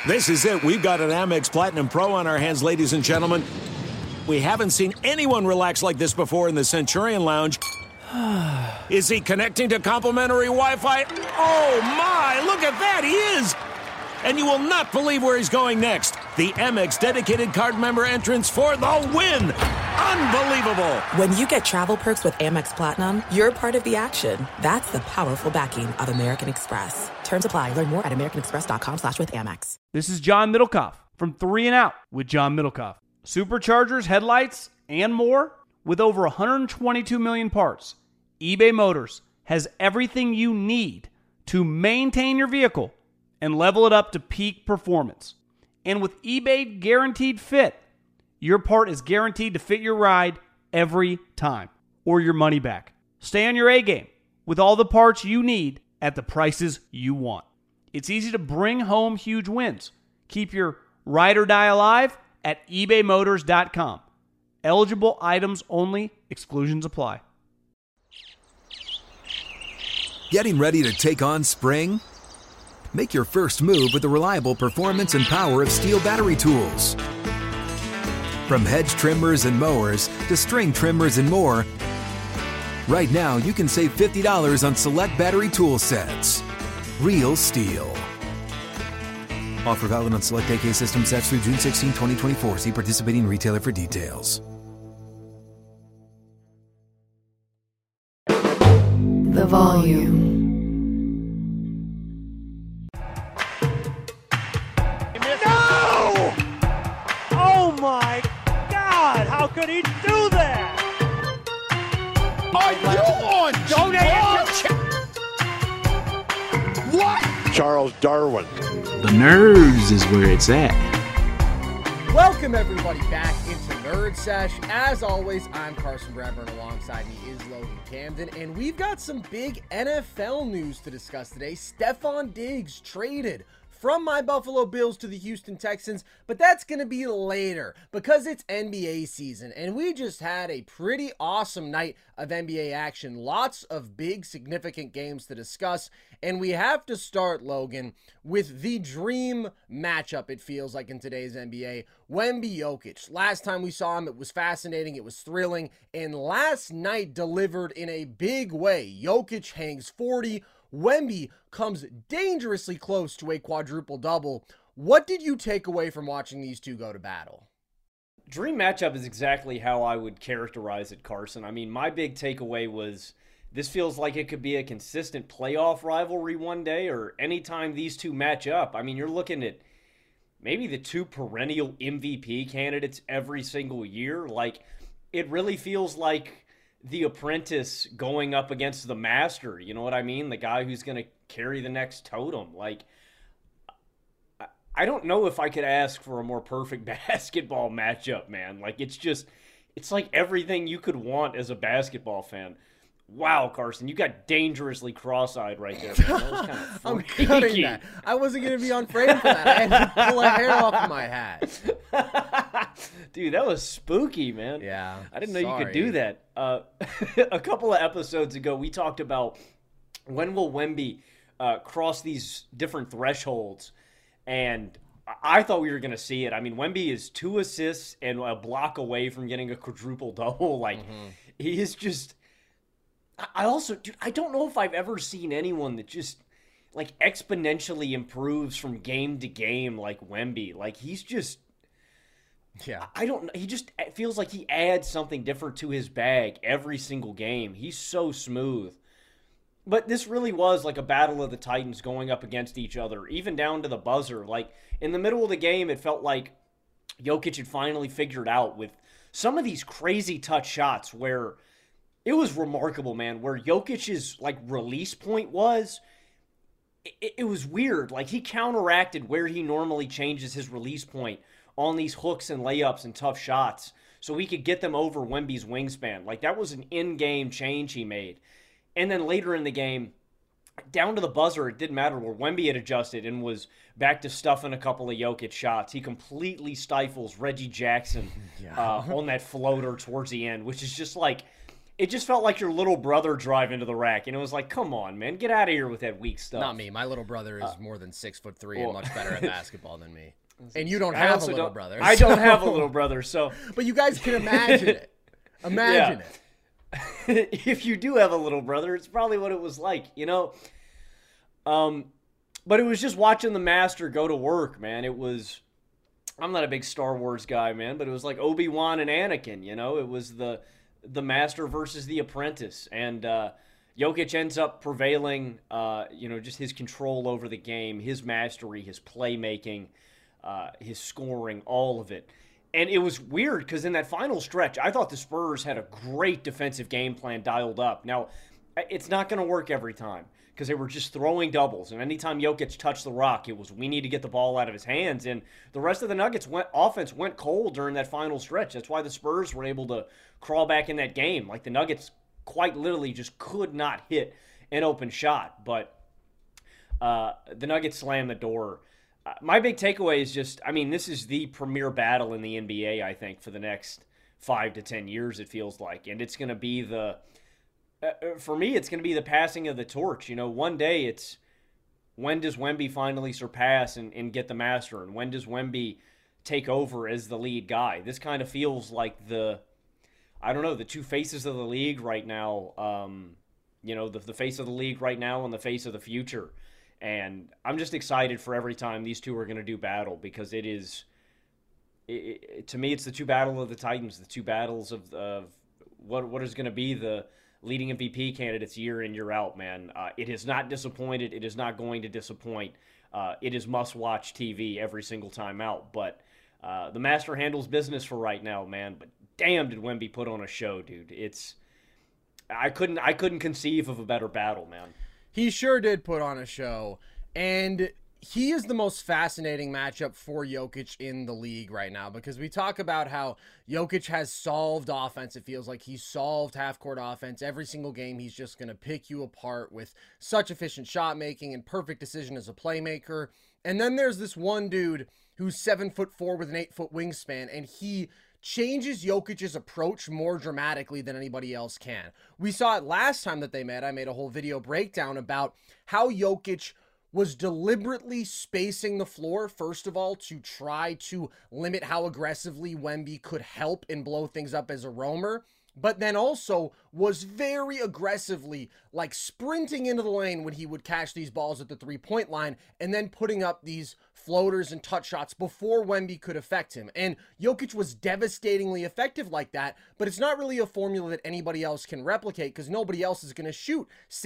This is it. We've got an Amex Platinum Pro on our hands, ladies and gentlemen. We haven't seen anyone relax like this before in the Centurion Lounge. Is he connecting to complimentary Wi-Fi? Oh, my. Look at that. He is. And you will not believe where he's going next. The Amex dedicated card member entrance for the win. Unbelievable. When you get travel perks with Amex Platinum, you're part of the action. That's the powerful backing of American Express. Terms apply. Learn more at americanexpress.com/withAmex. This is John Middlecoff from 3 and Out with John Middlecoff. Superchargers, headlights, and more. With over 122 million parts, eBay Motors has everything you need to maintain your vehicle and level it up to peak performance. And with eBay Guaranteed Fit, your part is guaranteed to fit your ride every time, or your money back. Stay on your A game with all the parts you need at the prices you want. It's easy to bring home huge wins. Keep your ride or die alive at ebaymotors.com. Eligible items only. Exclusions apply. Getting ready to take on spring? Make your first move with the reliable performance and power of Steel battery tools. From hedge trimmers and mowers to string trimmers and more, right now you can save $50 on select battery tool sets. Real Steel. Offer valid on select AK system sets through June 16, 2024. See participating retailer for details. The volume. No! Oh my God! How could he do that? Are you on drugs? What? Charles Darwin. The nerves is where it's at. Welcome everybody back into Nerd Sesh. As always, I'm Carson Bradburn. Alongside me is Logan Camden, and we've got some big NFL news to discuss today. Stefon Diggs traded from my Buffalo Bills to the Houston Texans, but that's going to be later because it's NBA season, and we just had a pretty awesome night of NBA action. Lots of big, significant games to discuss, and we have to start, Logan, with the dream matchup, it feels like, in today's NBA. Wemby Jokic. Last time we saw him, it was fascinating, it was thrilling, and last night delivered in a big way. Jokic hangs 40. Wemby comes dangerously close to a quadruple-double. What did you take away from watching these two go to battle? Dream matchup is exactly how I would characterize it, Carson. I mean, my big takeaway was this feels like it could be a consistent playoff rivalry one day, or anytime these two match up. I mean, you're looking at maybe the two perennial MVP candidates every single year. Like, it really feels like the apprentice going up against the master, you know what I mean? The guy who's going to carry the next totem. Like, I don't know if I could ask for a more perfect basketball matchup, man. Like, it's like everything you could want as a basketball fan. Wow, Carson, you got dangerously cross-eyed right there, man. That was kind of I'm cutting that. I wasn't going to be on frame for that. I had to pull a hair off of my hat. Dude, that was spooky, man. Yeah. I didn't know you could do that. A couple of episodes ago, we talked about when will Wemby cross these different thresholds, and I thought we were going to see it. I mean, Wemby is 2 assists and a block away from getting a quadruple-double. Like, he is just... I also, dude, I don't know if I've ever seen anyone that just, like, exponentially improves from game to game like Wemby. Like, he's just... Yeah. I don't know. He just feels like he adds something different to his bag every single game. He's so smooth. But this really was like a battle of the Titans going up against each other, even down to the buzzer. Like, in the middle of the game, it felt like Jokic had finally figured out with some of these crazy touch shots where it was remarkable, man, where Jokic's, like, release point was. It was weird. Like, he counteracted where he normally changes his release point on these hooks and layups and tough shots so he could get them over Wemby's wingspan. Like, that was an in-game change he made. And then later in the game, down to the buzzer, it didn't matter where Wemby had adjusted and was back to stuffing a couple of Jokic shots. He completely stifles Reggie Jackson on that floater towards the end, which is just like, it just felt like your little brother driving to the rack, and it was like, come on, man, get out of here with that weak stuff. Not me. My little brother is more than 6'3" and much better at basketball than me. And you don't have a little brother. I don't have a little brother, so. But you guys can imagine it. Imagine it. If you do have a little brother, it's probably what it was like, you know. But it was just watching the Master go to work, man. It was. I'm not a big Star Wars guy, man, but it was like Obi-Wan and Anakin, you know. It was the Master versus the Apprentice, and Jokic ends up prevailing. Just his control over the game, his mastery, his playmaking, his scoring, all of it. And it was weird because in that final stretch, I thought the Spurs had a great defensive game plan dialed up. Now, it's not going to work every time because they were just throwing doubles. And anytime Jokic touched the rock, it was, we need to get the ball out of his hands. And the rest of the Nuggets offense went cold during that final stretch. That's why the Spurs were able to crawl back in that game. Like, the Nuggets quite literally just could not hit an open shot. But the Nuggets slammed the door. My big takeaway is just, I mean, this is the premier battle in the NBA, I think, for the next 5 to 10 years, it feels like. And it's going to be for me, it's going to be the passing of the torch. You know, one day it's, when does Wemby finally surpass and get the Master? And when does Wemby take over as the lead guy? This kind of feels like the two faces of the league right now. The face of the league right now and the face of the future. And I'm just excited for every time these two are going to do battle, because it is, to me, it's the two battles of the Titans, the two battles of what is going to be the leading MVP candidates year in, year out, man. It has not disappointed. It is not going to disappoint. It is must-watch TV every single time out. But the Master handles business for right now, man. But damn, did Wemby put on a show, dude. I couldn't conceive of a better battle, man. He sure did put on a show, and he is the most fascinating matchup for Jokic in the league right now, because we talk about how Jokic has solved offense. It feels like he's solved half-court offense. Every single game, he's just going to pick you apart with such efficient shot making and perfect decision as a playmaker. And then there's this one dude who's 7'4" with an 8-foot wingspan, and he changes Jokic's approach more dramatically than anybody else can. We saw it last time that they met. I made a whole video breakdown about how Jokic was deliberately spacing the floor, first of all, to try to limit how aggressively Wemby could help and blow things up as a roamer, but then also was very aggressively like sprinting into the lane when he would catch these balls at the three-point line, and then putting up these floaters and touch shots before Wemby could affect him. And Jokic was devastatingly effective like that, but it's not really a formula that anybody else can replicate, because nobody else is going to shoot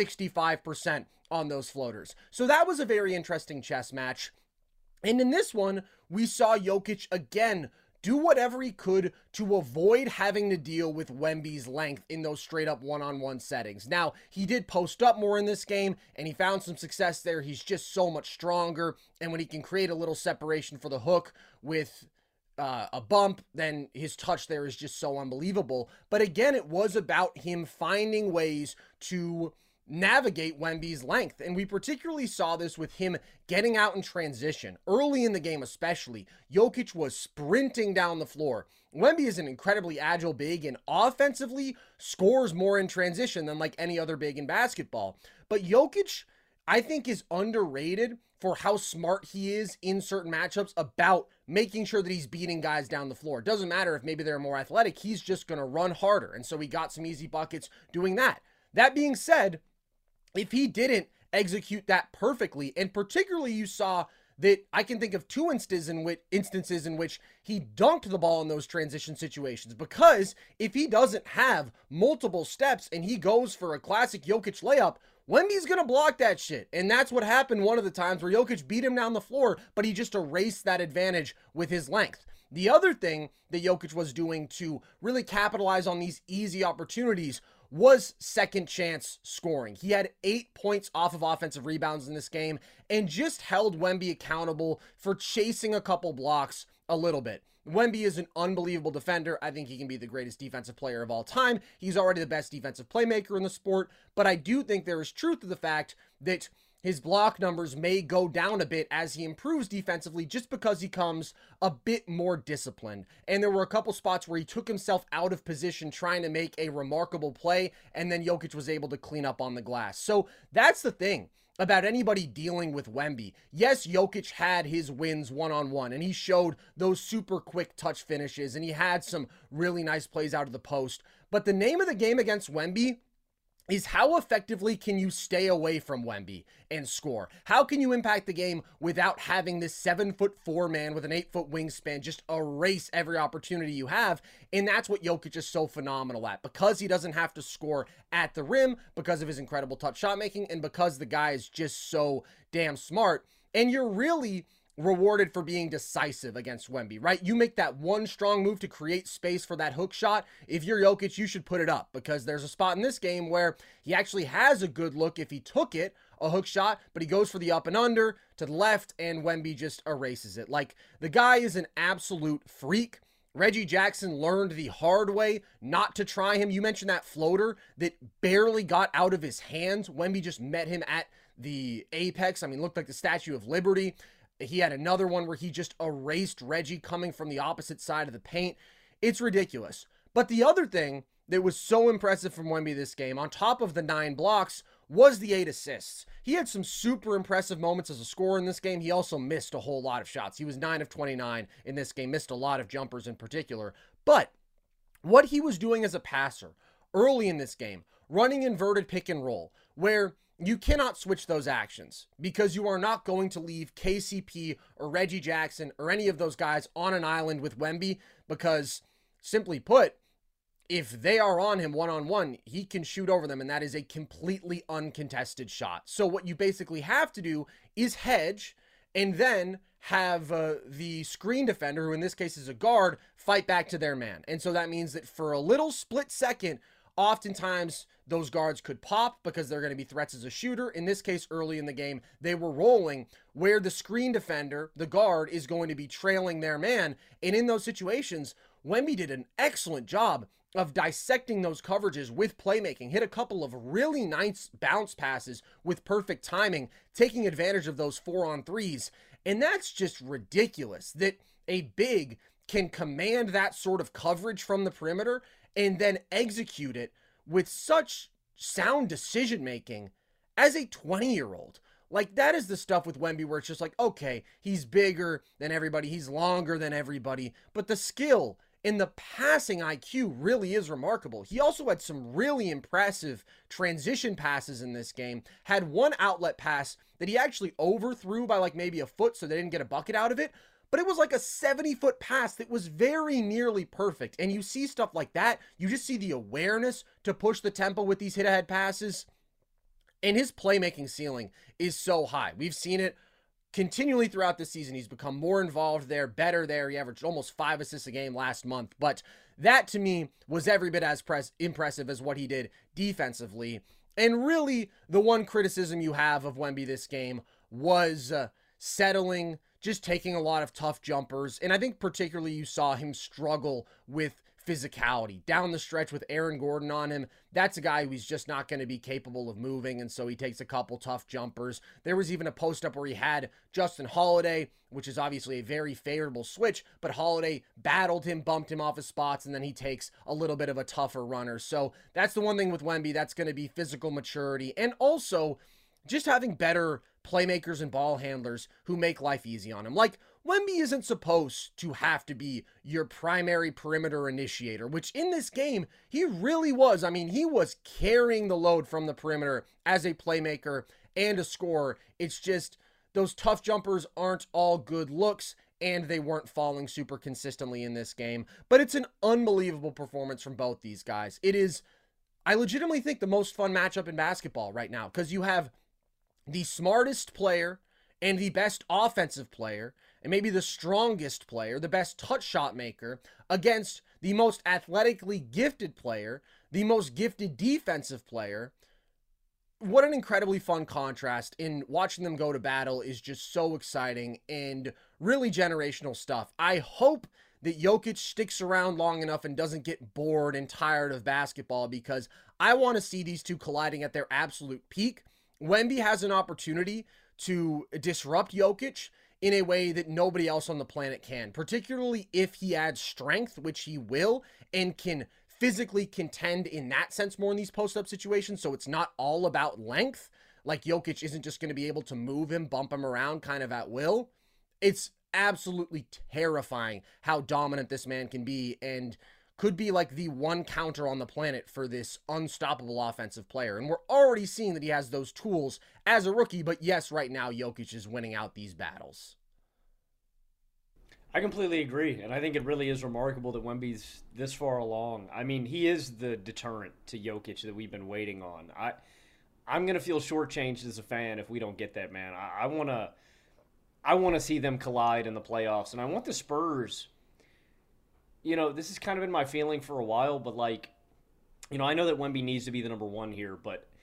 65% on those floaters. So that was a very interesting chess match. And in this one, we saw Jokic again do whatever he could to avoid having to deal with Wemby's length in those straight up one-on-one settings. Now, he did post up more in this game, and he found some success there. He's just so much stronger, and when he can create a little separation for the hook with a bump, then his touch there is just so unbelievable. But again, it was about him finding ways to navigate Wemby's length. And we particularly saw this with him getting out in transition. Early in the game especially, Jokic was sprinting down the floor. Wemby is an incredibly agile big and offensively scores more in transition than like any other big in basketball. But Jokic, I think, is underrated for how smart he is in certain matchups about making sure that he's beating guys down the floor. It doesn't matter if maybe they're more athletic, he's just going to run harder. And so he got some easy buckets doing that. That being said, if he didn't execute that perfectly, and particularly you saw that I can think of two instances in which he dunked the ball in those transition situations, because if he doesn't have multiple steps and he goes for a classic Jokic layup, Wemby's going to block that shit. And that's what happened one of the times where Jokic beat him down the floor, but he just erased that advantage with his length. The other thing that Jokic was doing to really capitalize on these easy opportunities was second chance scoring. He had 8 points off of offensive rebounds in this game and just held Wemby accountable for chasing a couple blocks a little bit. Wemby is an unbelievable defender. I think he can be the greatest defensive player of all time. He's already the best defensive playmaker in the sport, but I do think there is truth to the fact that his block numbers may go down a bit as he improves defensively just because he comes a bit more disciplined. And there were a couple spots where he took himself out of position trying to make a remarkable play, and then Jokic was able to clean up on the glass. So that's the thing about anybody dealing with Wemby. Yes, Jokic had his wins one-on-one, and he showed those super quick touch finishes, and he had some really nice plays out of the post. But the name of the game against Wemby is how effectively can you stay away from Wemby and score? How can you impact the game without having this 7'4" man with an 8-foot wingspan just erase every opportunity you have? And that's what Jokic is so phenomenal at, because he doesn't have to score at the rim, because of his incredible touch shot making, and because the guy is just so damn smart. And you're really rewarded for being decisive against Wemby, right? You make that one strong move to create space for that hook shot. If you're Jokic, you should put it up, because there's a spot in this game where he actually has a good look if he took it, a hook shot, but he goes for the up and under to the left, and Wemby just erases it. Like, the guy is an absolute freak. Reggie Jackson learned the hard way not to try him. You mentioned that floater that barely got out of his hands. Wemby just met him at the apex. I mean, looked like the Statue of Liberty. He had another one where he just erased Reggie coming from the opposite side of the paint. It's ridiculous. But the other thing that was so impressive from Wemby this game, on top of the 9 blocks, was the 8 assists. He had some super impressive moments as a scorer in this game. He also missed a whole lot of shots. He was 9 of 29 in this game, missed a lot of jumpers in particular. But what he was doing as a passer early in this game, running inverted pick and roll, where you cannot switch those actions because you are not going to leave KCP or Reggie Jackson or any of those guys on an island with Wemby, because, simply put, if they are on him one-on-one, he can shoot over them, and that is a completely uncontested shot. So what you basically have to do is hedge and then have the screen defender, who in this case is a guard, fight back to their man. And so that means that for a little split second, oftentimes those guards could pop because they're going to be threats as a shooter. In this case, early in the game, they were rolling where the screen defender, the guard, is going to be trailing their man. And in those situations, Wemby did an excellent job of dissecting those coverages with playmaking, hit a couple of really nice bounce passes with perfect timing, taking advantage of those 4-on-3s. And that's just ridiculous that a big can command that sort of coverage from the perimeter and then execute it with such sound decision-making as a 20-year-old. Like, that is the stuff with Wemby where it's just like, okay, he's bigger than everybody, he's longer than everybody, but the skill in the passing IQ really is remarkable. He also had some really impressive transition passes in this game, had one outlet pass that he actually overthrew by like maybe a foot so they didn't get a bucket out of it, but it was like a 70-foot pass that was very nearly perfect. And you see stuff like that, you just see the awareness to push the tempo with these hit-ahead passes. And his playmaking ceiling is so high. We've seen it continually throughout the season. He's become more involved there, better there. He averaged almost 5 assists a game last month. But that, to me, was every bit as impressive as what he did defensively. And really, the one criticism you have of Wemby this game was settling, just taking a lot of tough jumpers. And I think particularly you saw him struggle with physicality. Down the stretch with Aaron Gordon on him, that's a guy who's just not going to be capable of moving, and so he takes a couple tough jumpers. There was even a post-up where he had Justin Holiday, which is obviously a very favorable switch, but Holiday battled him, bumped him off his spots, and then he takes a little bit of a tougher runner. So that's the one thing with Wemby, that's going to be physical maturity, and also just having better playmakers and ball handlers who make life easy on him. Like, Wemby isn't supposed to have to be your primary perimeter initiator, which in this game, he really was. I mean, he was carrying the load from the perimeter as a playmaker and a scorer. It's just those tough jumpers aren't all good looks, and they weren't falling super consistently in this game. But it's an unbelievable performance from both these guys. It is, I legitimately think, the most fun matchup in basketball right now, because you have the smartest player and the best offensive player, and maybe the strongest player, the best touch shot maker, against the most athletically gifted player, the most gifted defensive player. What an incredibly fun contrast, and watching them go to battle is just so exciting and really generational stuff. I hope that Jokic sticks around long enough and doesn't get bored and tired of basketball, because I want to see these two colliding at their absolute peak. Wemby has an opportunity to disrupt Jokic in a way that nobody else on the planet can, particularly if he adds strength, which he will, and can physically contend in that sense more in these post-up situations, so it's not all about length. Like Jokic isn't just going to be able to move him, bump him around kind of at will. It's absolutely terrifying how dominant this man can be, and could be like the one counter on the planet for this unstoppable offensive player. And we're already seeing that he has those tools as a rookie, but yes, right now Jokic is winning out these battles. I completely agree, and I think it really is remarkable that Wemby's this far along. I mean, he is the deterrent to Jokic that we've been waiting on. I'm going to feel shortchanged as a fan if we don't get that, man. I want to see them collide in the playoffs, and I want the Spurs. You know, this has kind of been my feeling for a while, but like, you know, I know that Wemby needs to be the number one here,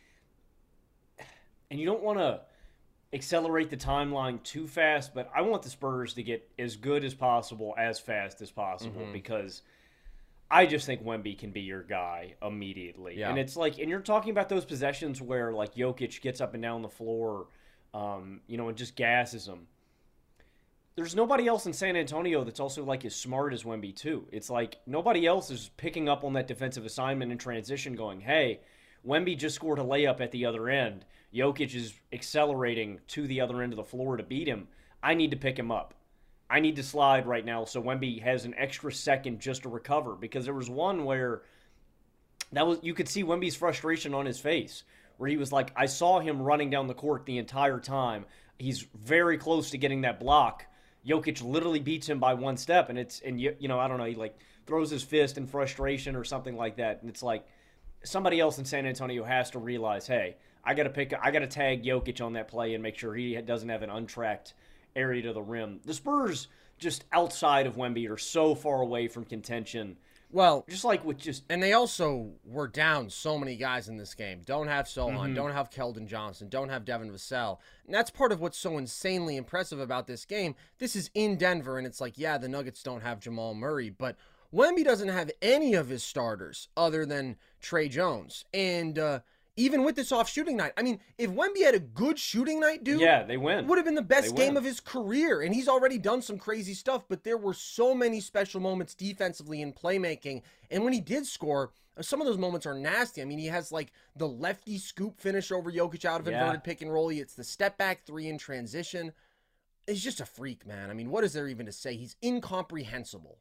and you don't want to accelerate the timeline too fast, but I want the Spurs to get as good as possible, as fast as possible, because I just think Wemby can be your guy immediately. Yeah. And it's like, and you're talking about those possessions where like Jokic gets up and down the floor, you know, and just gasses them. There's nobody else in San Antonio that's also like as smart as Wemby too. It's like nobody else is picking up on that defensive assignment in transition going, hey, Wemby just scored a layup at the other end. Jokic is accelerating to the other end of the floor to beat him. I need to pick him up. I need to slide right now so Wemby has an extra second just to recover, because there was one where you could see Wemby's frustration on his face where he was like, I saw him running down the court the entire time. He's very close to getting that block. Jokic literally beats him by one step, and you know, I don't know, he like throws his fist in frustration or something like that, and it's like somebody else in San Antonio has to realize, hey, I got to tag Jokic on that play and make sure he doesn't have an untracked area to the rim. The Spurs, just outside of Wemby, are so far away from contention. Well, just like with and they also were down so many guys in this game. Don't have Sohan, don't have Keldon Johnson, don't have Devin Vassell. And that's part of what's so insanely impressive about this game. This is in Denver, and it's like, yeah, the Nuggets don't have Jamal Murray, but Wemby doesn't have any of his starters other than Trey Jones. And even with this off shooting night, I mean, if Wemby had a good shooting night, dude, yeah, they win. Would have been the best game of his career. And he's already done some crazy stuff, but there were so many special moments defensively in playmaking. And when he did score, some of those moments are nasty. I mean, he has like the lefty scoop finish over Jokic out of inverted pick and roll. It's the step back three in transition. He's just a freak, man. I mean, what is there even to say? He's incomprehensible.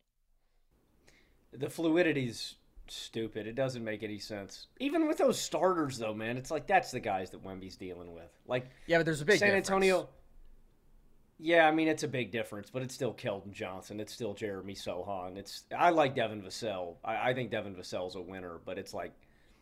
The fluidity's stupid. It doesn't make any sense. Even with those starters, though, man, it's like that's the guys that Wemby's dealing with. Like, yeah, but there's a big San difference. Antonio. Yeah, I mean it's a big difference, but it's still Keldon Johnson. It's still Jeremy Sohan. I like Devin Vassell. I think Devin Vassell's a winner, but it's like,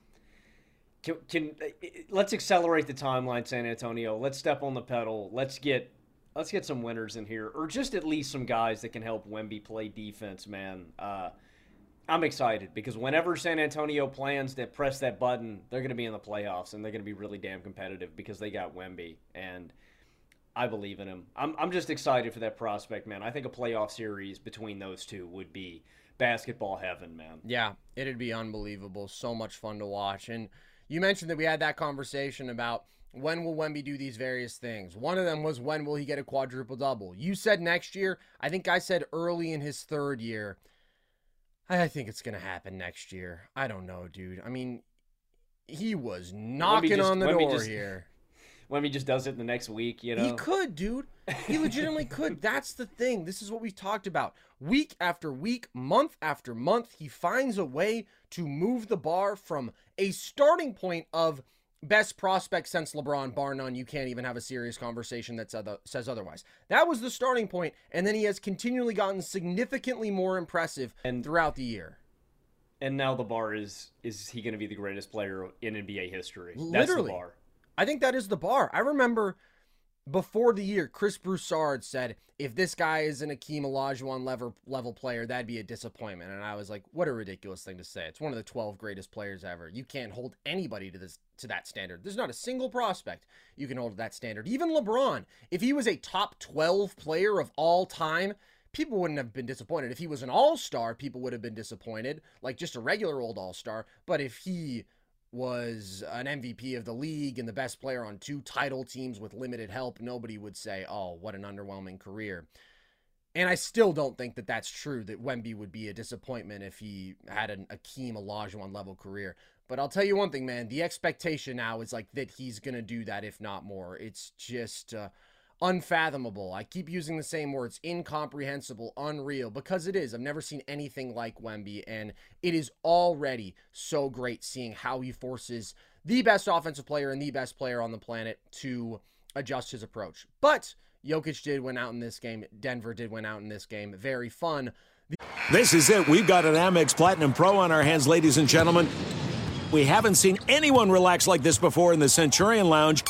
let's accelerate the timeline, San Antonio. Let's step on the pedal. Let's get some winners in here, or just at least some guys that can help Wemby play defense, man. I'm excited because whenever San Antonio plans to press that button, they're going to be in the playoffs, and they're going to be really damn competitive because they got Wemby, and I believe in him. I'm just excited for that prospect, man. I think a playoff series between those two would be basketball heaven, man. Yeah, it'd be unbelievable. So much fun to watch. And you mentioned that we had that conversation about when will Wemby do these various things. One of them was when will he get a quadruple-double. You said next year. I think I said early in his third year. I think it's going to happen next year. I don't know, dude. I mean, he was knocking on the door here. Wemby just does it the next week, you know? He could, dude. He legitimately could. That's the thing. This is what we've talked about. Week after week, month after month, he finds a way to move the bar from a starting point of best prospect since LeBron, bar none. You can't even have a serious conversation that says otherwise. That was the starting point, and then he has continually gotten significantly more impressive throughout the year. And now the bar is he going to be the greatest player in NBA history? Literally. That's the bar. I think that is the bar. I remember before the year, Chris Broussard said, if this guy is an Akeem Olajuwon level player, that'd be a disappointment. And I was like, what a ridiculous thing to say. It's one of the 12 greatest players ever. You can't hold anybody to that standard. There's not a single prospect you can hold to that standard. Even LeBron, if he was a top 12 player of all time, people wouldn't have been disappointed. If he was an all-star, people would have been disappointed, like just a regular old all-star. But if he was an MVP of the league and the best player on 2 title teams with limited help, nobody would say, oh, what an underwhelming career. And I still don't think that that's true, that Wemby would be a disappointment if he had an Akeem Olajuwon level career. But I'll tell you one thing, man, the expectation now is like that he's going to do that, if not more. It's just unfathomable. I keep using the same words, incomprehensible, unreal, because it is. I've never seen anything like Wemby, and it is already so great seeing how he forces the best offensive player and the best player on the planet to adjust his approach. But Jokic did win out in this game. Denver did win out in this game. Very fun. This is it. We've got an Amex Platinum Pro on our hands, ladies and gentlemen. We haven't seen anyone relax like this before in the Centurion Lounge.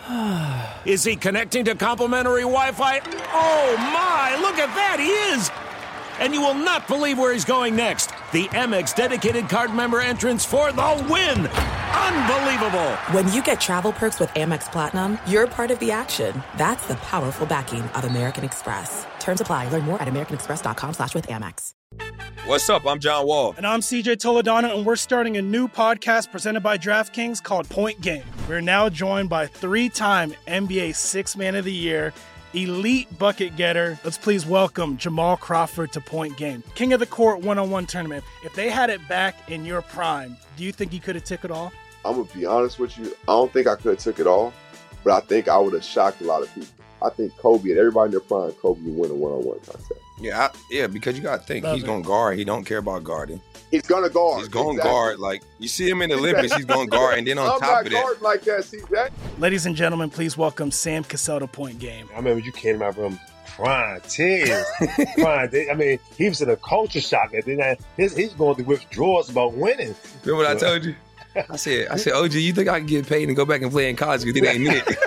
Is he connecting to complimentary Wi-Fi? Oh, my! Look at that! He is! And you will not believe where he's going next. The Amex dedicated card member entrance for the win! Unbelievable! When you get travel perks with Amex Platinum, you're part of the action. That's the powerful backing of American Express. Terms apply. Learn more at americanexpress.com/withAmex. What's up? I'm John Wall. And I'm CJ Toledano, and we're starting a new podcast presented by DraftKings called Point Game. We're now joined by 3-time NBA Sixth Man of the Year, elite bucket getter. Let's please welcome Jamal Crawford to Point Game. King of the Court one-on-one tournament. If they had it back in your prime, do you think you could have took it all? I'm going to be honest with you. I don't think I could have took it all, but I think I would have shocked a lot of people. I think Kobe and everybody in their prime, Kobe would win a one-on-one contest. Yeah, because you got to think, he's going to guard. He don't care about guarding. He's going to guard. He's going to guard. Like, you see him in the Olympics, he's going to guard. And then on top of that. Like that, see that? Ladies and gentlemen, please welcome Sam Cassell to Point Game. I remember you came out from prime 10. I mean, he was in a culture shock. And then he's going through withdrawals about winning. Remember what I told you? I said, OG, you think I can get paid and go back and play in college because it ain't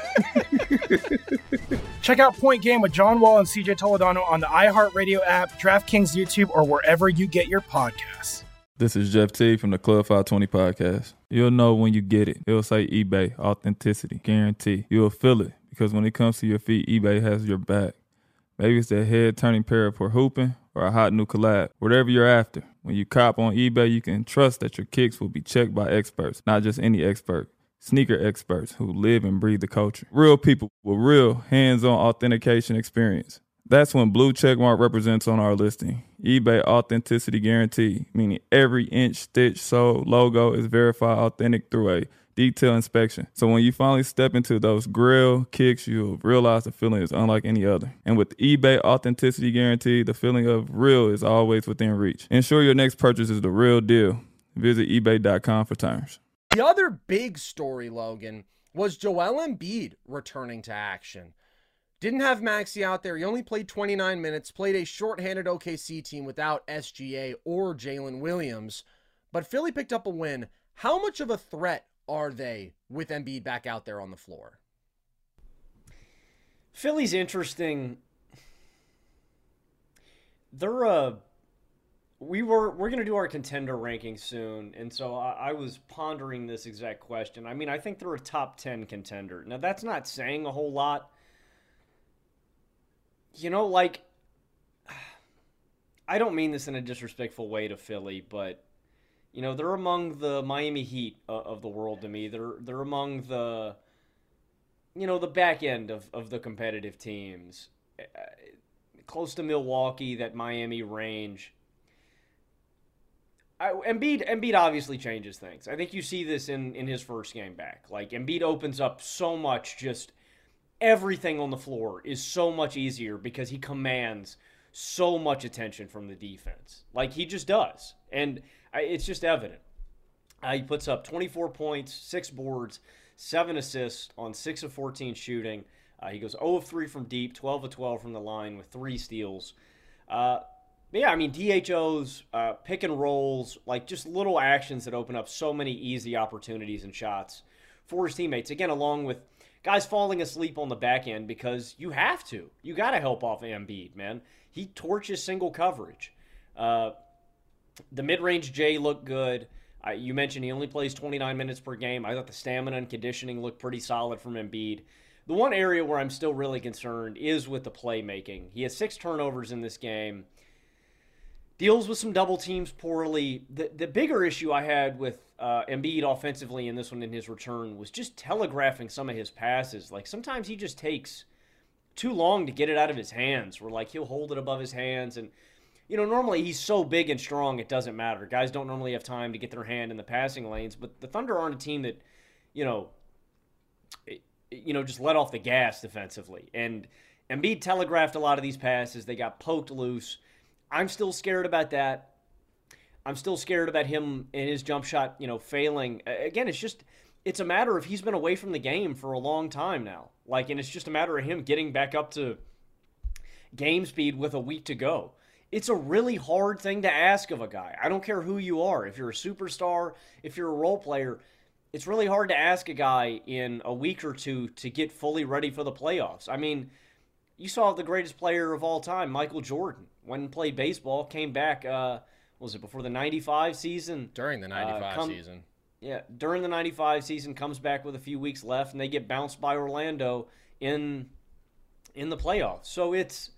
it? Check out Point Game with John Wall and CJ Toledano on the iHeartRadio app, DraftKings YouTube, or wherever you get your podcasts. This is Jeff T from the Club 520 podcast. You'll know when you get it. It'll say eBay, authenticity, guarantee. You'll feel it because when it comes to your feet, eBay has your back. Maybe it's that head-turning pair for hooping or a hot new collab. Whatever you're after, when you cop on eBay, you can trust that your kicks will be checked by experts, not just any expert. Sneaker experts who live and breathe the culture. Real people with real hands-on authentication experience. That's when Blue Checkmark represents on our listing. eBay Authenticity Guarantee, meaning every inch, stitch, sole, logo is verified authentic through a detailed inspection. So when you finally step into those grill kicks, you'll realize the feeling is unlike any other. And with eBay Authenticity Guarantee, the feeling of real is always within reach. Ensure your next purchase is the real deal. Visit ebay.com for terms. The other big story, Logan, was Joel Embiid returning to action. Didn't have Maxey out there. He only played 29 minutes, played a shorthanded OKC team without SGA or Jalen Williams. But Philly picked up a win. How much of a threat are they with Embiid back out there on the floor? Philly's interesting. We're going to do our contender ranking soon, and so I was pondering this exact question. I mean, I think they're a top 10 contender. Now, that's not saying a whole lot. You know, like, I don't mean this in a disrespectful way to Philly, but, you know, they're among the Miami Heat of the world to me. They're among the, you know, the back end of the competitive teams. Close to Milwaukee, that Miami range. Embiid obviously changes things. I think you see this in his first game back. Like, Embiid opens up so much, just everything on the floor is so much easier because he commands so much attention from the defense. Like, he just does. And it's just evident. He puts up 24 points, 6 boards, 7 assists on 6 of 14 shooting. He goes 0 of 3 from deep, 12 of 12 from the line with 3 steals. Yeah, I mean, DHOs, pick and rolls, like just little actions that open up so many easy opportunities and shots for his teammates. Again, along with guys falling asleep on the back end because you have to. You got to help off Embiid, man. He torches single coverage. The mid-range J looked good. You mentioned he only plays 29 minutes per game. I thought the stamina and conditioning looked pretty solid from Embiid. The one area where I'm still really concerned is with the playmaking. He has 6 turnovers in this game. Deals with some double teams poorly. The bigger issue I had with Embiid offensively in this one in his return was just telegraphing some of his passes. Like sometimes he just takes too long to get it out of his hands, where like he'll hold it above his hands. And, normally he's so big and strong it doesn't matter. Guys don't normally have time to get their hand in the passing lanes, but the Thunder aren't a team that, just let off the gas defensively. And Embiid telegraphed a lot of these passes. They got poked loose. I'm still scared about that. I'm still scared about him and his jump shot, failing. Again, it's a matter of he's been away from the game for a long time now. And it's just a matter of him getting back up to game speed with a week to go. It's a really hard thing to ask of a guy. I don't care who you are. If you're a superstar, if you're a role player, it's really hard to ask a guy in a week or two to get fully ready for the playoffs. I mean, you saw the greatest player of all time, Michael Jordan, went and played baseball, came back, was it before the 95 season? During the 95 season. Yeah, during the 95 season, comes back with a few weeks left, and they get bounced by Orlando in the playoffs. So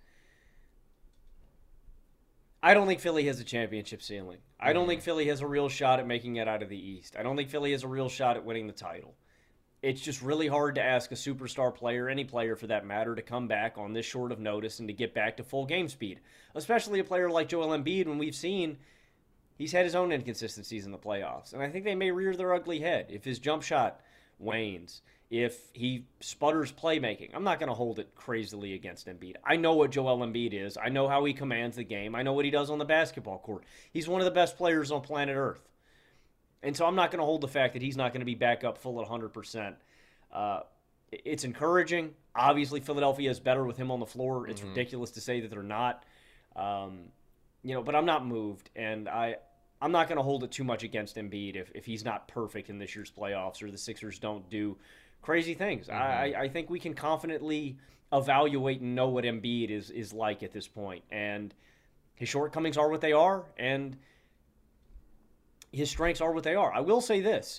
I don't think Philly has a championship ceiling. I don't think Philly has a real shot at making it out of the East. I don't think Philly has a real shot at winning the title. It's just really hard to ask a superstar player, any player for that matter, to come back on this short of notice and to get back to full game speed. Especially a player like Joel Embiid, when we've seen he's had his own inconsistencies in the playoffs. And I think they may rear their ugly head if his jump shot wanes, if he sputters playmaking. I'm not going to hold it crazily against Embiid. I know what Joel Embiid is. I know how he commands the game. I know what he does on the basketball court. He's one of the best players on planet Earth. And so I'm not going to hold the fact that he's not going to be back up full at 100%. It's encouraging. Obviously, Philadelphia is better with him on the floor. It's ridiculous to say that they're not. But I'm not moved. And I'm not going to hold it too much against Embiid if he's not perfect in this year's playoffs or the Sixers don't do crazy things. I think we can confidently evaluate and know what Embiid is like at this point. And his shortcomings are what they are, and his strengths are what they are. I will say this.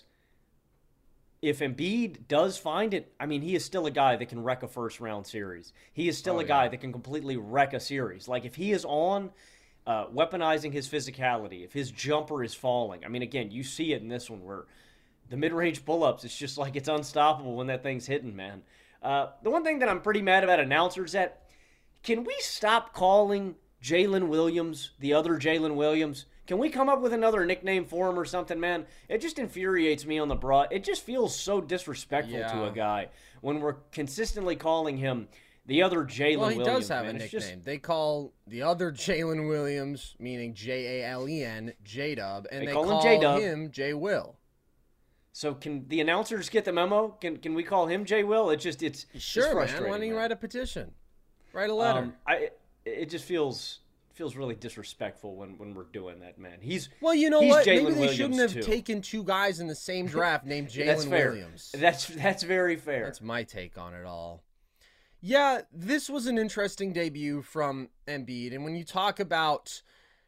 If Embiid does find it, I mean, he is still a guy that can wreck a first-round series. He is still a guy that can completely wreck a series. Like, if he is on weaponizing his physicality, if his jumper is falling, I mean, again, you see it in this one where the mid-range pull-ups, it's just like it's unstoppable when that thing's hitting, man. The one thing that I'm pretty mad about announcers that, can we stop calling Jalen Williams the other Jalen Williams? Can we come up with another nickname for him or something, man? It just infuriates me on the broad. It just feels so disrespectful to a guy when we're consistently calling him the other Jalen Williams. Well, he does have a nickname. They call the other Jalen Williams, meaning Jalen, J-Dub, and they call him J-Will. So can the announcers get the memo? Can we call him J-Will? It's sure, man. Why don't you write a petition? Write a letter. It just feels really disrespectful when we're doing that, man. Well, you know what? Jalen Maybe they Williams shouldn't have too. taken two guys in the same draft named Jalen Williams. That's very fair. That's my take on it all. Yeah, this was an interesting debut from Embiid, and when you talk about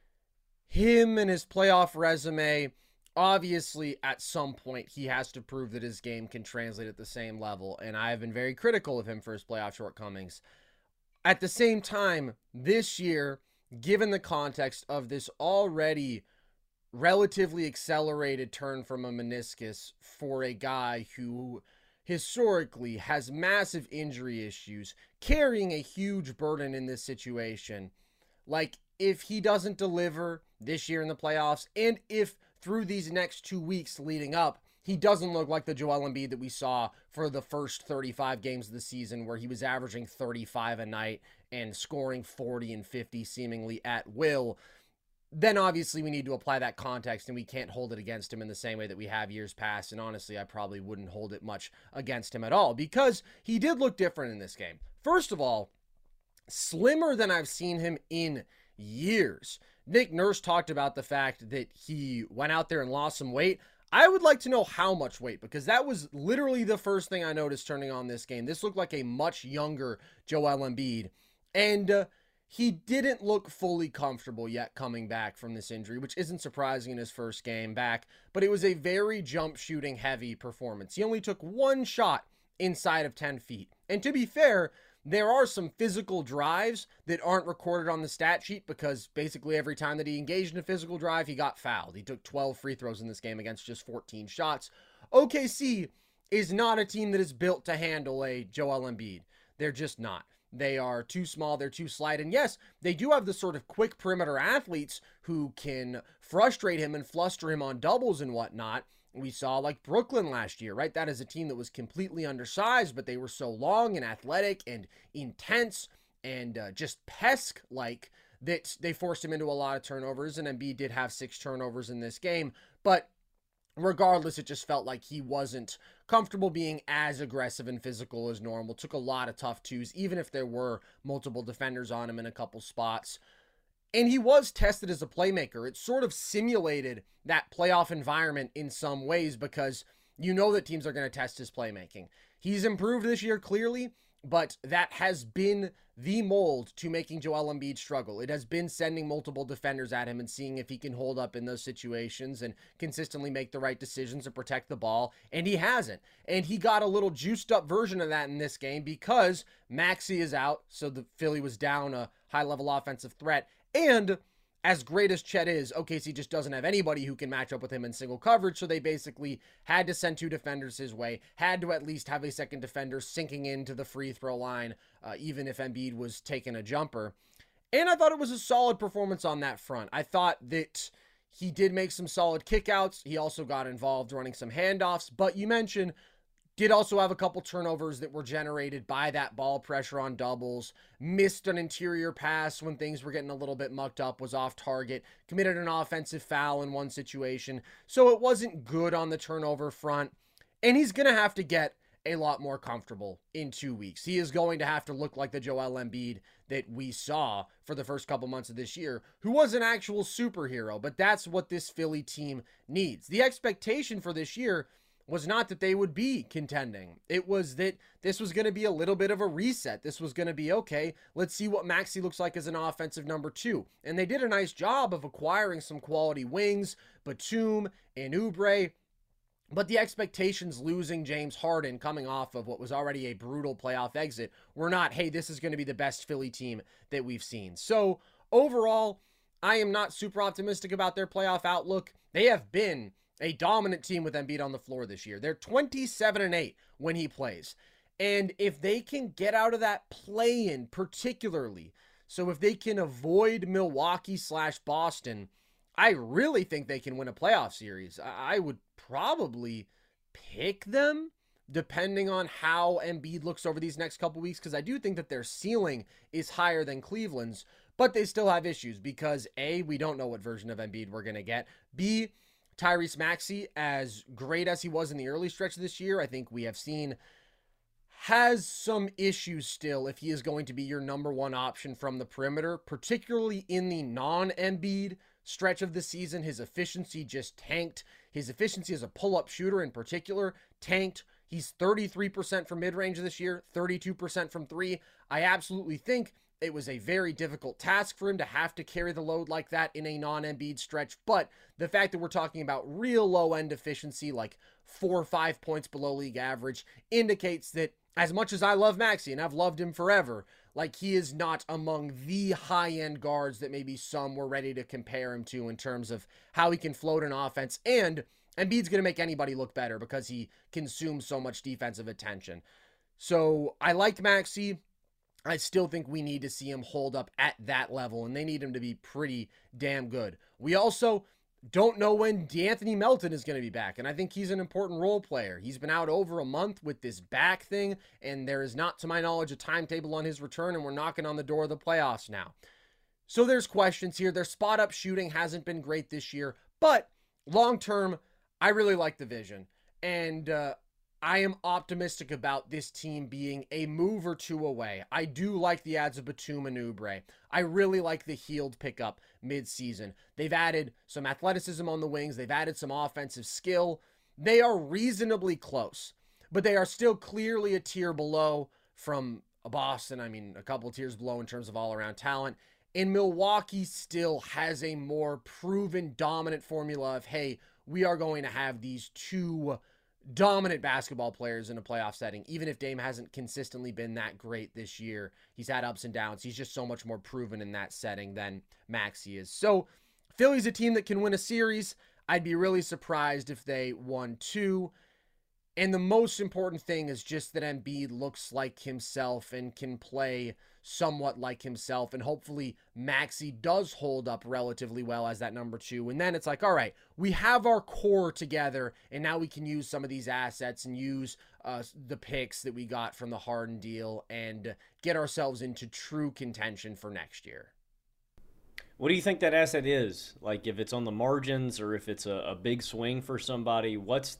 him and his playoff resume, obviously at some point he has to prove that his game can translate at the same level, and I have been very critical of him for his playoff shortcomings. At the same time, this year, given the context of this already relatively accelerated turn from a meniscus for a guy who historically has massive injury issues, carrying a huge burden in this situation, like if he doesn't deliver this year in the playoffs, and if through these next 2 weeks leading up, he doesn't look like the Joel Embiid that we saw for the first 35 games of the season, where he was averaging 35 a night and scoring 40 and 50 seemingly at will, then obviously we need to apply that context, and we can't hold it against him in the same way that we have years past. And honestly, I probably wouldn't hold it much against him at all, because he did look different in this game. First of all, slimmer than I've seen him in years. Nick Nurse talked about the fact that he went out there and lost some weight. I would like to know how much weight, because that was literally the first thing I noticed turning on this game. This looked like a much younger Joel Embiid, and he didn't look fully comfortable yet coming back from this injury, which isn't surprising in his first game back, but it was a very jump shooting heavy performance. He only took one shot inside of 10 feet. And to be fair, there are some physical drives that aren't recorded on the stat sheet because basically every time that he engaged in a physical drive, he got fouled. He took 12 free throws in this game against just 14 shots. OKC is not a team that is built to handle a Joel Embiid. They're just not. They are too small, they're too slight, and yes, they do have the sort of quick perimeter athletes who can frustrate him and fluster him on doubles and whatnot. We saw like Brooklyn last year, right? That is a team that was completely undersized, but they were so long and athletic and intense and just Pesk-like that they forced him into a lot of turnovers, and Embiid did have 6 turnovers in this game, but regardless, it just felt like he wasn't comfortable being as aggressive and physical as normal. Took a lot of tough twos, even if there were multiple defenders on him in a couple spots. And he was tested as a playmaker. It sort of simulated that playoff environment in some ways because you know that teams are going to test his playmaking. He's improved this year, clearly, but that has been the mold to making Joel Embiid struggle. It has been sending multiple defenders at him and seeing if he can hold up in those situations and consistently make the right decisions to protect the ball, and he hasn't. And he got a little juiced up version of that in this game because Maxey is out, so the Philly was down a high-level offensive threat, and as great as Chet is, OKC just doesn't have anybody who can match up with him in single coverage, so they basically had to send 2 defenders his way, had to at least have a second defender sinking into the free throw line, even if Embiid was taking a jumper. And I thought it was a solid performance on that front. I thought that he did make some solid kickouts. He also got involved running some handoffs, but you mentioned did also have a couple turnovers that were generated by that ball pressure on doubles, missed an interior pass when things were getting a little bit mucked up, was off target, committed an offensive foul in one situation. So it wasn't good on the turnover front. And he's going to have to get a lot more comfortable in 2 weeks. He is going to have to look like the Joel Embiid that we saw for the first couple months of this year, who was an actual superhero. But that's what this Philly team needs. The expectation for this year was not that they would be contending. It was that this was going to be a little bit of a reset. This was going to be, okay, let's see what Maxey looks like as an offensive number 2. And they did a nice job of acquiring some quality wings, Batum and Oubre. But the expectations losing James Harden coming off of what was already a brutal playoff exit were not, hey, this is going to be the best Philly team that we've seen. So overall, I am not super optimistic about their playoff outlook. They have been a dominant team with Embiid on the floor this year. They're 27-8 when he plays. And if they can get out of that play-in particularly, so if they can avoid Milwaukee/Boston, I really think they can win a playoff series. I would probably pick them depending on how Embiid looks over these next couple weeks, because I do think that their ceiling is higher than Cleveland's, but they still have issues because A, we don't know what version of Embiid we're going to get. B, Tyrese Maxey, as great as he was in the early stretch of this year, I think we have seen has some issues still if he is going to be your number 1 option from the perimeter, particularly in the non-Embiid stretch of the season. His efficiency just tanked. His efficiency as a pull-up shooter in particular tanked. He's 33% from mid-range this year, 32% from 3. I absolutely think it was a very difficult task for him to have to carry the load like that in a non-Embiid stretch, but the fact that we're talking about real low-end efficiency, like 4 or 5 points below league average, indicates that as much as I love Maxey, and I've loved him forever, like he is not among the high-end guards that maybe some were ready to compare him to in terms of how he can float an offense, and Embiid's going to make anybody look better because he consumes so much defensive attention. So I liked Maxey. I still think we need to see him hold up at that level, and they need him to be pretty damn good. We also don't know when De'Anthony Melton is going to be back, and I think he's an important role player. He's been out over a month with this back thing, and there is not, to my knowledge, a timetable on his return, and we're knocking on the door of the playoffs now. So there's questions here. Their spot-up shooting hasn't been great this year, but long-term, I really like the vision, and I am optimistic about this team being a move or 2 away. I do like the adds of Batum and Oubre. I really like the Hield pickup mid-season. They've added some athleticism on the wings. They've added some offensive skill. They are reasonably close, but they are still clearly a tier below from Boston. I mean, a couple tiers below in terms of all-around talent. And Milwaukee still has a more proven dominant formula of, hey, we are going to have these 2 dominant basketball players in a playoff setting. Even if Dame hasn't consistently been that great this year, he's had ups and downs. He's just so much more proven in that setting than Maxey is. So Philly's a team that can win a series. I'd be really surprised if they won 2. And the most important thing is just that Embiid looks like himself and can play somewhat like himself. And hopefully Maxey does hold up relatively well as that number 2. And then it's like, all right, we have our core together, and now we can use some of these assets and use the picks that we got from the Harden deal and get ourselves into true contention for next year. What do you think that asset is? Like, if it's on the margins or if it's a big swing for somebody,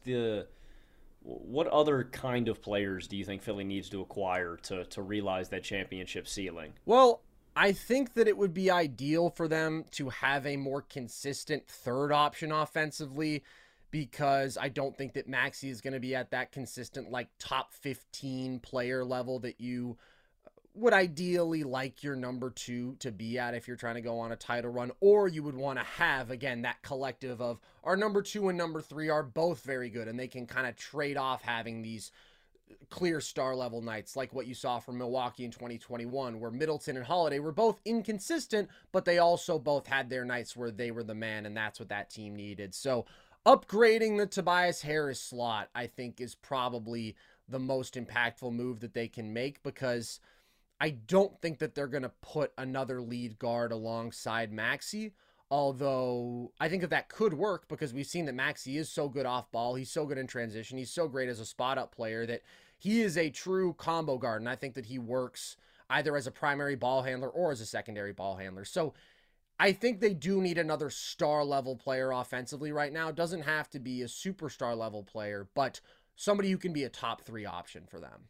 what other kind of players do you think Philly needs to acquire to realize that championship ceiling? Well, I think that it would be ideal for them to have a more consistent third option offensively, because I don't think that Maxey is going to be at that consistent, like, top 15 player level that you would ideally like your number 2 to be at if you're trying to go on a title run, or you would want to have, again, that collective of our number 2 and number 3 are both very good, and they can kind of trade off having these clear star level nights like what you saw from Milwaukee in 2021, where Middleton and Holiday were both inconsistent, but they also both had their nights where they were the man, and that's what that team needed. So upgrading the Tobias Harris slot, I think, is probably the most impactful move that they can make, because I don't think that they're going to put another lead guard alongside Maxey, although I think that could work, because we've seen that Maxey is so good off ball. He's so good in transition. He's so great as a spot-up player that he is a true combo guard, and I think that he works either as a primary ball handler or as a secondary ball handler. So I think they do need another star-level player offensively right now. It doesn't have to be a superstar-level player, but somebody who can be a top 3 option for them.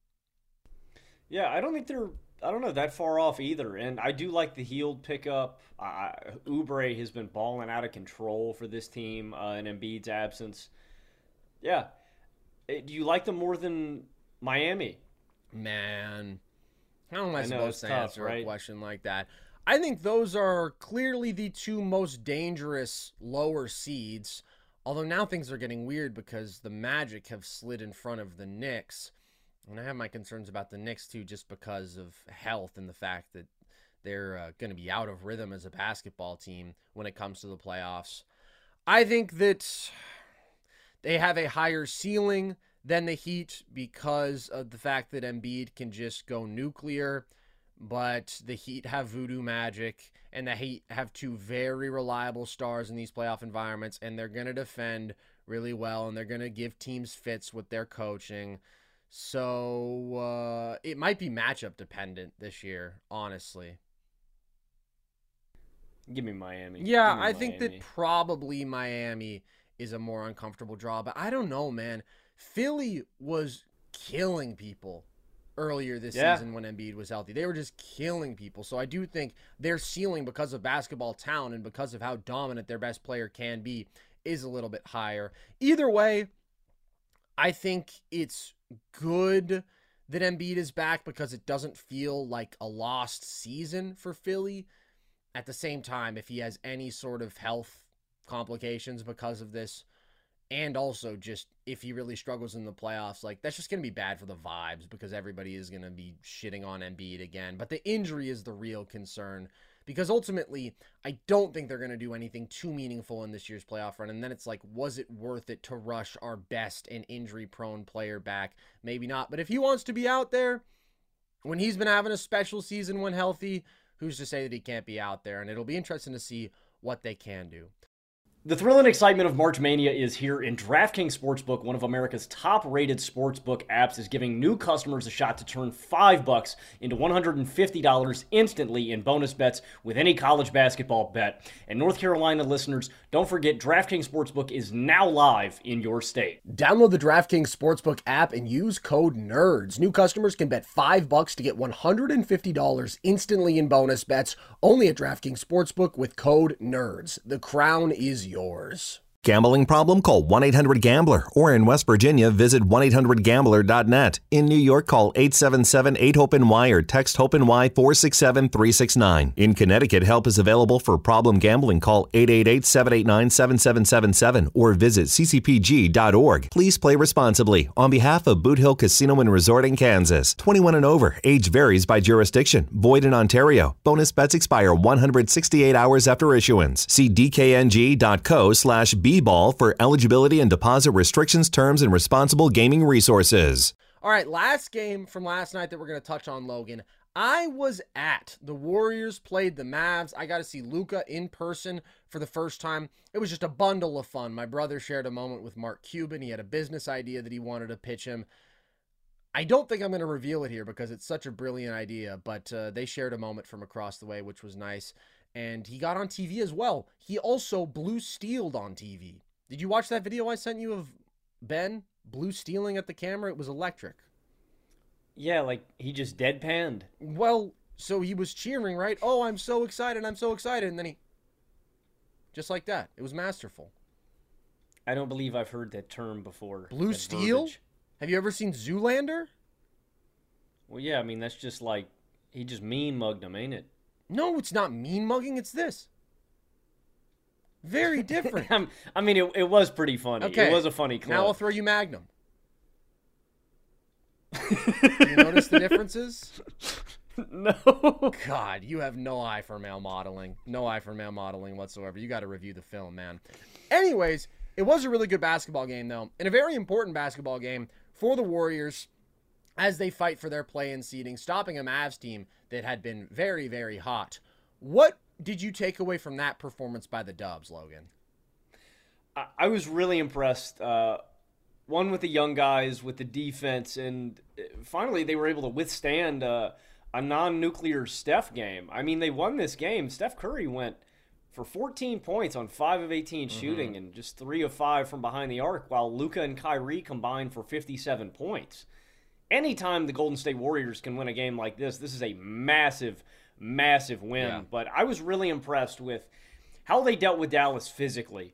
Yeah, I don't think they're that far off either. And I do like the Hield pickup. Oubre has been balling out of control for this team in Embiid's absence. Yeah. Do you like them more than Miami? Man, how am I supposed to answer a question like that? I think those are clearly the 2 most dangerous lower seeds, although now things are getting weird because the Magic have slid in front of the Knicks. And I have my concerns about the Knicks, too, just because of health and the fact that they're going to be out of rhythm as a basketball team when it comes to the playoffs. I think that they have a higher ceiling than the Heat because of the fact that Embiid can just go nuclear, but the Heat have voodoo magic, and the Heat have 2 very reliable stars in these playoff environments, and they're going to defend really well, and they're going to give teams fits with their coaching. So it might be matchup dependent this year, honestly. Give me Miami. Yeah, me I think that probably Miami is a more uncomfortable draw, but I don't know, man. Philly was killing people earlier this season when Embiid was healthy. They were just killing people. So I do think their ceiling, because of basketball talent and because of how dominant their best player can be, is a little bit higher. Either way, I think it's good that Embiid is back because it doesn't feel like a lost season for Philly. At the same time, if he has any sort of health complications because of this, and also just if he really struggles in the playoffs, like, that's just going to be bad for the vibes because everybody is going to be shitting on Embiid again. But the injury is the real concern, because ultimately, I don't think they're going to do anything too meaningful in this year's playoff run. And then it's like, was it worth it to rush our best and injury-prone player back? Maybe not. But if he wants to be out there, when he's been having a special season when healthy, who's to say that he can't be out there? And it'll be interesting to see what they can do. The thrill and excitement of March Mania is here, and DraftKings Sportsbook, one of America's top-rated sportsbook apps, is giving new customers a shot to turn $5 into $150 instantly in bonus bets with any college basketball bet. And North Carolina listeners, don't forget DraftKings Sportsbook is now live in your state. Download the DraftKings Sportsbook app and use code NERDS. New customers can bet $5 to get $150 instantly in bonus bets only at DraftKings Sportsbook with code NERDS. The crown is yours. Gambling problem? Call 1-800-GAMBLER. Or in West Virginia, visit 1-800-GAMBLER.net. In New York, call 877-8-HOPE-NY or text HOPE-NY 467-369. In Connecticut, help is available for problem gambling. Call 888-789-7777 or visit ccpg.org. Please play responsibly. On behalf of Boot Hill Casino and Resort in Kansas. 21 and over. Age varies by jurisdiction. Void in Ontario. Bonus bets expire 168 hours after issuance. See dkng.co/bball for eligibility and deposit restrictions, terms, and responsible gaming resources. All right, last game from last night that we're going to touch on, Logan. I was at the Warriors played the Mavs. I got to see Luka in person for the first time. It was just a bundle of fun. My brother shared a moment with Mark Cuban. He had a business idea that he wanted to pitch him. I don't think I'm going to reveal it here because it's such a brilliant idea, but they shared a moment from across the way, which was nice. And he got on TV as well. He also blue steeled on TV. Did you watch that video I sent you of Ben blue stealing at the camera? It was electric. Yeah, like he just deadpanned. Well, so he was cheering, right? Oh, I'm so excited. I'm so excited. And then he, just like that. It was masterful. I don't believe I've heard that term before. Blue steel? Verbiage. Have you ever seen Zoolander? Well, yeah, I mean, that's just like, he just mean mugged him, ain't it? No, it's not mean mugging. It's this. Very different. I mean, it was pretty funny. Okay. It was a funny clip. Now I'll throw you Magnum. Do you notice the differences? No. God, you have no eye for male modeling. No eye for male modeling whatsoever. You got to review the film, man. Anyways, it was a really good basketball game, though, and a very important basketball game for the Warriors as they fight for their play-in seeding, stopping a Mavs team that had been very, very hot. What did you take away from that performance by the Dubs, Logan? I was really impressed. One, with the young guys, with the defense, and finally they were able to withstand a non-nuclear Steph game. I mean, they won this game. Steph Curry went for 14 points on 5 of 18 shooting and just 3 of 5 from behind the arc, while Luka and Kyrie combined for 57 points. Anytime the Golden State Warriors can win a game like this is a massive, massive win. Yeah. But I was really impressed with how they dealt with Dallas physically.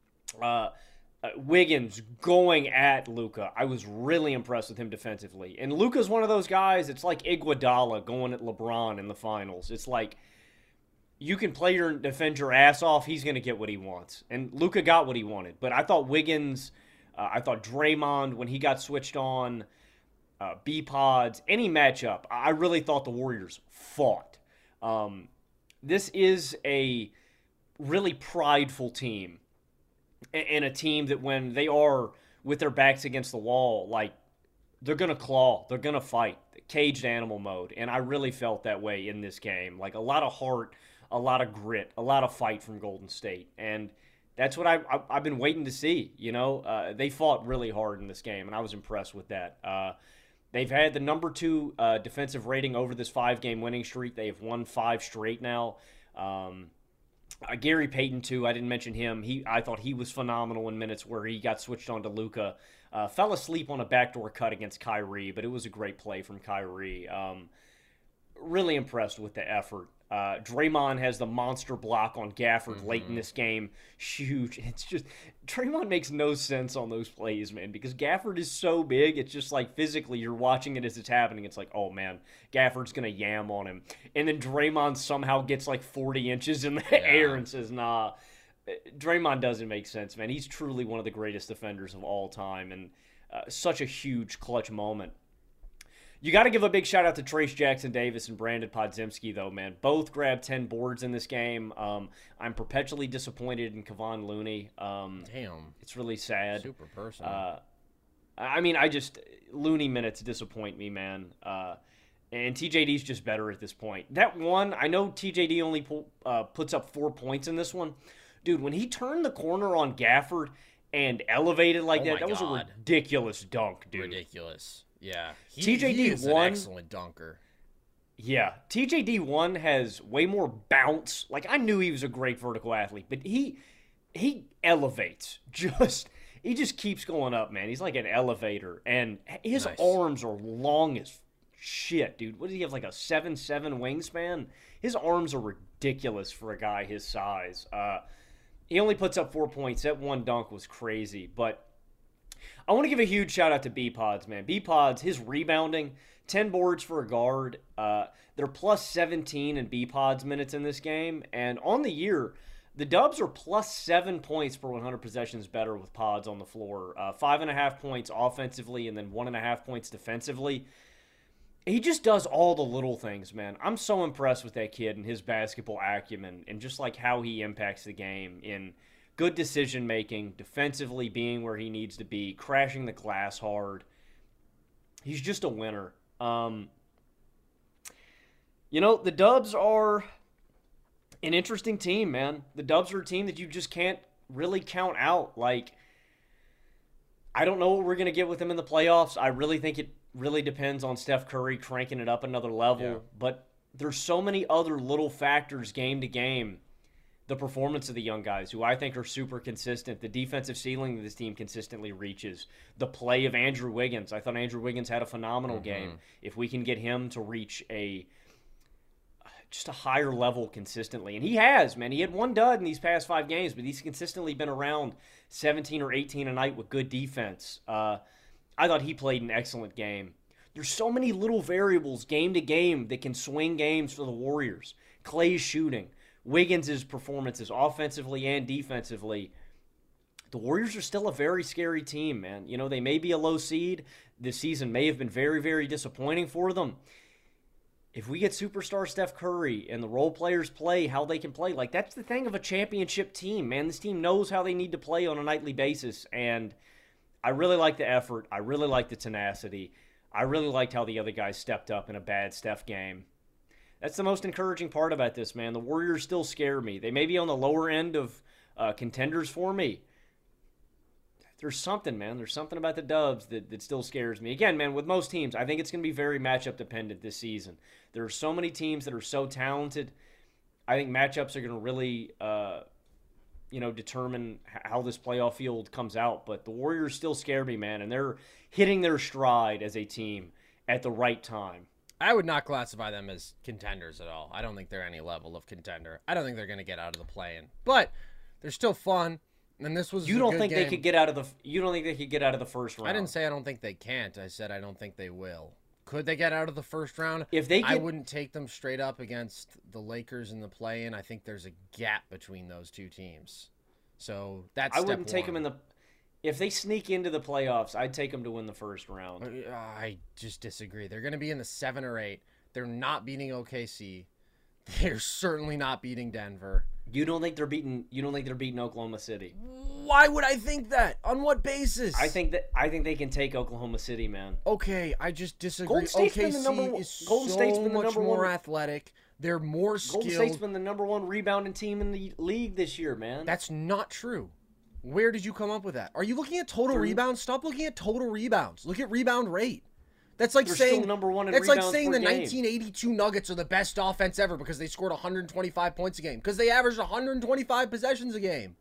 Wiggins going at Luka. I was really impressed with him defensively. And Luka's one of those guys, it's like Iguodala going at LeBron in the finals. It's like you can defend your ass off, he's going to get what he wants. And Luka got what he wanted. But I thought Wiggins, I thought Draymond, when he got switched on, B-Pods, any matchup, I really thought the Warriors fought. This is a really prideful team, and a team that when they are with their backs against the wall, like, they're going to claw, they're going to fight, caged animal mode, and I really felt that way in this game. Like, a lot of heart, a lot of grit, a lot of fight from Golden State, and that's what I've been waiting to see, you know. They fought really hard in this game, and I was impressed with that. They've had the number 2 defensive rating over this 5-game winning streak. They have won 5 straight now. Gary Payton, too, I didn't mention him. I thought he was phenomenal in minutes where he got switched on to Luka. Fell asleep on a backdoor cut against Kyrie, but it was a great play from Kyrie. Really impressed with the effort. Draymond has the monster block on Gafford late in this game. Huge. It's just, Draymond makes no sense on those plays, man, because Gafford is so big. It's just like physically you're watching it as it's happening. It's like, oh, man, Gafford's going to yam on him. And then Draymond somehow gets like 40 inches in the air and says, nah. Draymond doesn't make sense, man. He's truly one of the greatest defenders of all time, and such a huge clutch moment. You got to give a big shout out to Trace Jackson-Davis and Brandon Podziemski, though, man. Both grabbed 10 boards in this game. I'm perpetually disappointed in Kevon Looney. Damn. It's really sad. Super personal. I mean, Looney minutes disappoint me, man. And TJD's just better at this point. That one, I know TJD only puts up 4 points in this one. Dude, when he turned the corner on Gafford and elevated like that was a ridiculous dunk, dude. Ridiculous. Yeah. TJD he is one, an excellent dunker. Yeah. TJD1 has way more bounce. Like, I knew he was a great vertical athlete, but he elevates. He just keeps going up, man. He's like an elevator. And his arms are long as shit, dude. What does he have, like a 7'7" wingspan? His arms are ridiculous for a guy his size. He only puts up 4 points. That one dunk was crazy. But I want to give a huge shout out to B-Pods, man. B-Pods, his rebounding, 10 boards for a guard. They're plus 17 in B-Pods minutes in this game. And on the year, the Dubs are plus 7 points per 100 possessions better with Pods on the floor. 5.5 points offensively and then 1.5 points defensively. He just does all the little things, man. I'm so impressed with that kid and his basketball acumen and just like how he impacts the game in good decision-making, defensively being where he needs to be, crashing the glass hard. He's just a winner. The Dubs are an interesting team, man. The Dubs are a team that you just can't really count out. Like, I don't know what we're going to get with them in the playoffs. I really think it really depends on Steph Curry cranking it up another level. Yeah. But there's so many other little factors game to game. The performance of the young guys, who I think are super consistent. The defensive ceiling that this team consistently reaches. The play of Andrew Wiggins. I thought Andrew Wiggins had a phenomenal game. If we can get him to reach just a higher level consistently. And he has, man. He had one dud in these past 5 games, but he's consistently been around 17 or 18 a night with good defense. I thought he played an excellent game. There's so many little variables game to game that can swing games for the Warriors. Clay's shooting, Wiggins' performances offensively and defensively. The Warriors are still a very scary team, man. You know, they may be a low seed. This season may have been very, very disappointing for them. If we get superstar Steph Curry and the role players play how they can play, like that's the thing of a championship team, man. This team knows how they need to play on a nightly basis, and I really like the effort. I really like the tenacity. I really liked how the other guys stepped up in a bad Steph game. That's the most encouraging part about this, man. The Warriors still scare me. They may be on the lower end of contenders for me. There's something, man. There's something about the Dubs that still scares me. Again, man, with most teams, I think it's going to be very matchup dependent this season. There are so many teams that are so talented. I think matchups are going to really determine how this playoff field comes out. But the Warriors still scare me, man, and they're hitting their stride as a team at the right time. I would not classify them as contenders at all. I don't think they're any level of contender. I don't think they're going to get out of the play-in. But they're still fun, and this was You don't think they could get out of the first round? I didn't say I don't think they can't. I said I don't think they will. Could they get out of the first round? I wouldn't take them straight up against the Lakers in the play-in. I think there's a gap between those two teams. So that's I wouldn't take them in the... If they sneak into the playoffs, I'd take them to win the first round. I just disagree. They're going to be in the 7 or 8. They're not beating OKC. They're certainly not beating Denver. You don't think they're beating Oklahoma City? Why would I think that? On what basis? I think they can take Oklahoma City, man. Okay, I just disagree. OKC is so much more athletic. They're more skilled. Golden State's been the number 1 rebounding team in the league this year, man. That's not true. Where did you come up with that? Are you looking at total rebounds? Stop looking at total rebounds. Look at rebound rate. That's like saying number 1 in that's rebounds like saying per the game. 1982 Nuggets are the best offense ever because they scored 125 points a game. Because they averaged 125 possessions a game.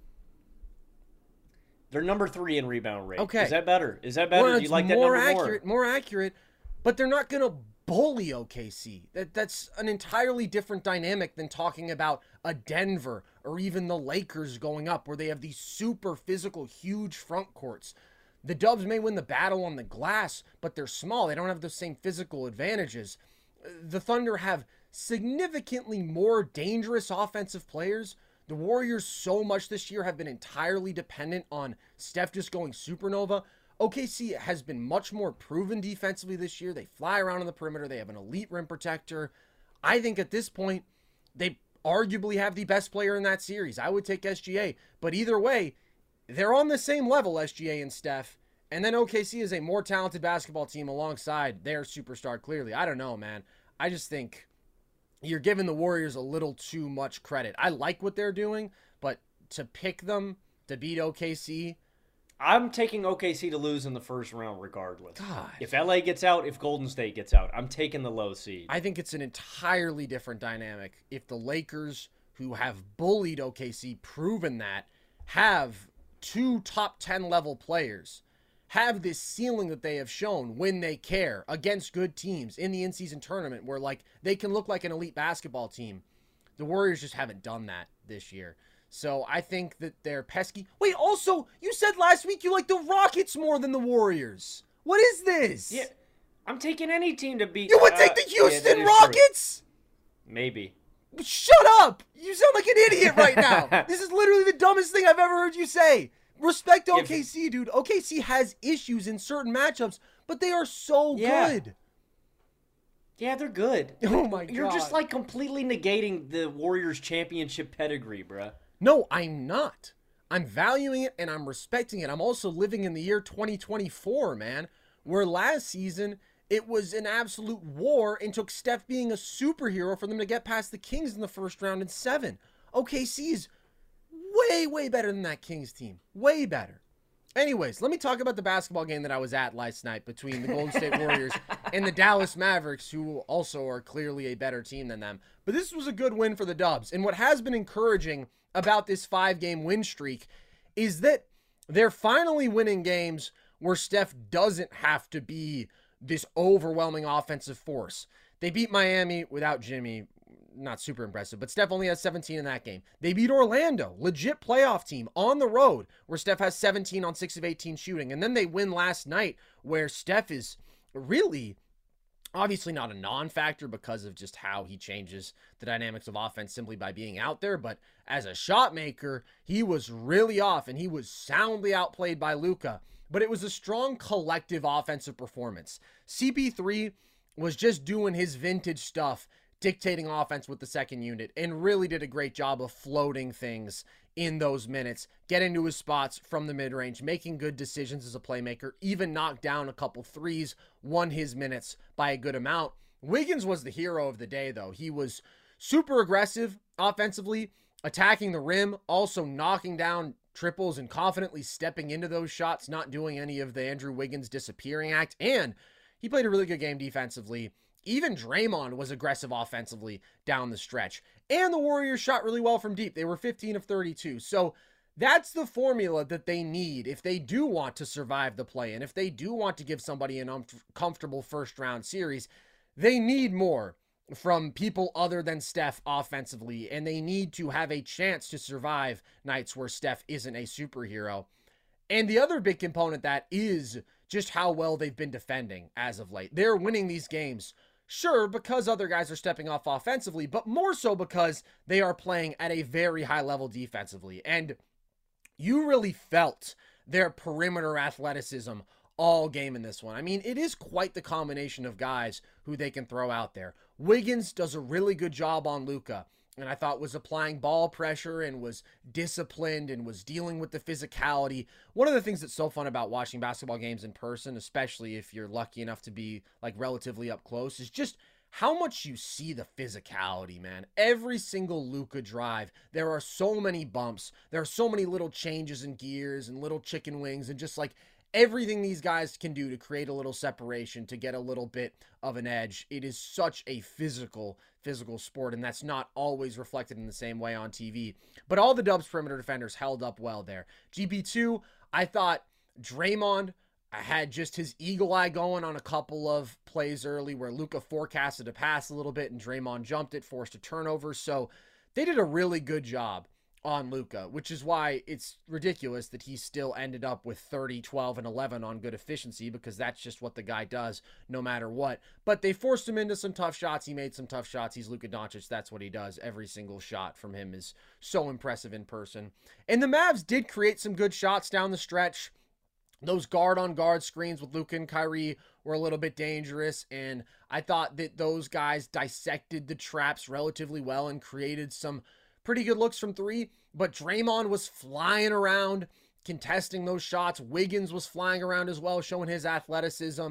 They're number 3 in rebound rate. Okay. Is that better? Do you like that number more accurate, but they're not going to bully OKC. That's an entirely different dynamic than talking about a Denver or even the Lakers going up where they have these super physical, huge front courts. The Dubs may win the battle on the glass, but they're small. They don't have the same physical advantages. The Thunder have significantly more dangerous offensive players. The Warriors so much this year have been entirely dependent on Steph just going supernova. OKC has been much more proven defensively this year. They fly around on the perimeter. They have an elite rim protector. I think at this point, they arguably have the best player in that series. I would take SGA. But either way, they're on the same level, SGA and Steph. And then OKC is a more talented basketball team alongside their superstar, clearly. I don't know, man. I just think you're giving the Warriors a little too much credit. I like what they're doing, but to pick them to beat OKC... I'm taking OKC to lose in the first round regardless. God. If LA gets out, if Golden State gets out, I'm taking the low seed. I think it's an entirely different dynamic. If the Lakers, who have bullied OKC, proven that, have 2 top 10 level players, have this ceiling that they have shown when they care against good teams in the in-season tournament where like they can look like an elite basketball team. The Warriors just haven't done that this year. So I think that they're pesky. Wait, also, you said last week you like the Rockets more than the Warriors. What is this? Yeah, I'm taking any team to beat. You would take the Houston Rockets? True. Maybe. Shut up! You sound like an idiot right now. This is literally the dumbest thing I've ever heard you say. Respect OKC, dude. OKC has issues in certain matchups, but they are so good. Yeah, they're good. Oh my God. You're just like completely negating the Warriors championship pedigree, bruh. No, I'm not. I'm valuing it and I'm respecting it. I'm also living in the year 2024, man, where last season it was an absolute war and took Steph being a superhero for them to get past the Kings in the first round in 7. OKC is way, way better than that Kings team. Way better. Anyways, let me talk about the basketball game that I was at last night between the Golden State Warriors and the Dallas Mavericks, who also are clearly a better team than them. But this was a good win for the Dubs. And what has been encouraging about this 5-game win streak is that they're finally winning games where Steph doesn't have to be this overwhelming offensive force. They beat Miami without Jimmy. Not super impressive, but Steph only has 17 in that game. They beat Orlando, legit playoff team, on the road, where Steph has 17 on 6 of 18 shooting. And then they win last night, where Steph is really, obviously not a non-factor because of just how he changes the dynamics of offense simply by being out there. But as a shot maker, he was really off, and he was soundly outplayed by Luka. But it was a strong collective offensive performance. CP3 was just doing his vintage stuff, dictating offense with the second unit, and really did a great job of floating things in those minutes, getting to his spots from the mid-range, making good decisions as a playmaker, even knocked down a couple threes, won his minutes by a good amount. Wiggins was the hero of the day, though. He was super aggressive offensively, attacking the rim, also knocking down triples and confidently stepping into those shots, not doing any of the Andrew Wiggins disappearing act, and he played a really good game defensively. Even Draymond was aggressive offensively down the stretch. And the Warriors shot really well from deep. They were 15 of 32. So that's the formula that they need if they do want to survive the play-in. If they do want to give somebody an uncomfortable first-round series, they need more from people other than Steph offensively. And they need to have a chance to survive nights where Steph isn't a superhero. And the other big component that is just how well they've been defending as of late. They're winning these games, sure, because other guys are stepping off offensively, but more so because they are playing at a very high level defensively. And you really felt their perimeter athleticism all game in this one. I mean, it is quite the combination of guys who they can throw out there. Wiggins does a really good job on Luka, and I thought was applying ball pressure and was disciplined and was dealing with the physicality. One of the things that's so fun about watching basketball games in person, especially if you're lucky enough to be like relatively up close, is just how much you see the physicality, man. Every single Luka drive, there are so many bumps. There are so many little changes in gears and little chicken wings and just like everything these guys can do to create a little separation, to get a little bit of an edge. It is such a physical sport, and that's not always reflected in the same way on TV. But all the Dubs perimeter defenders held up well there. GP2, I thought Draymond had just his eagle eye going on a couple of plays early where Luka forecasted to pass a little bit and Draymond jumped it, forced a turnover. So they did a really good job on Luka, which is why it's ridiculous that he still ended up with 30, 12, and 11 on good efficiency, because that's just what the guy does no matter what. But they forced him into some tough shots. He made some tough shots. He's Luka Doncic. That's what he does. Every single shot from him is so impressive in person. And the Mavs did create some good shots down the stretch. Those guard-on-guard screens with Luka and Kyrie were a little bit dangerous, and I thought that those guys dissected the traps relatively well and created some pretty good looks from three, but Draymond was flying around, contesting those shots. Wiggins was flying around as well, showing his athleticism.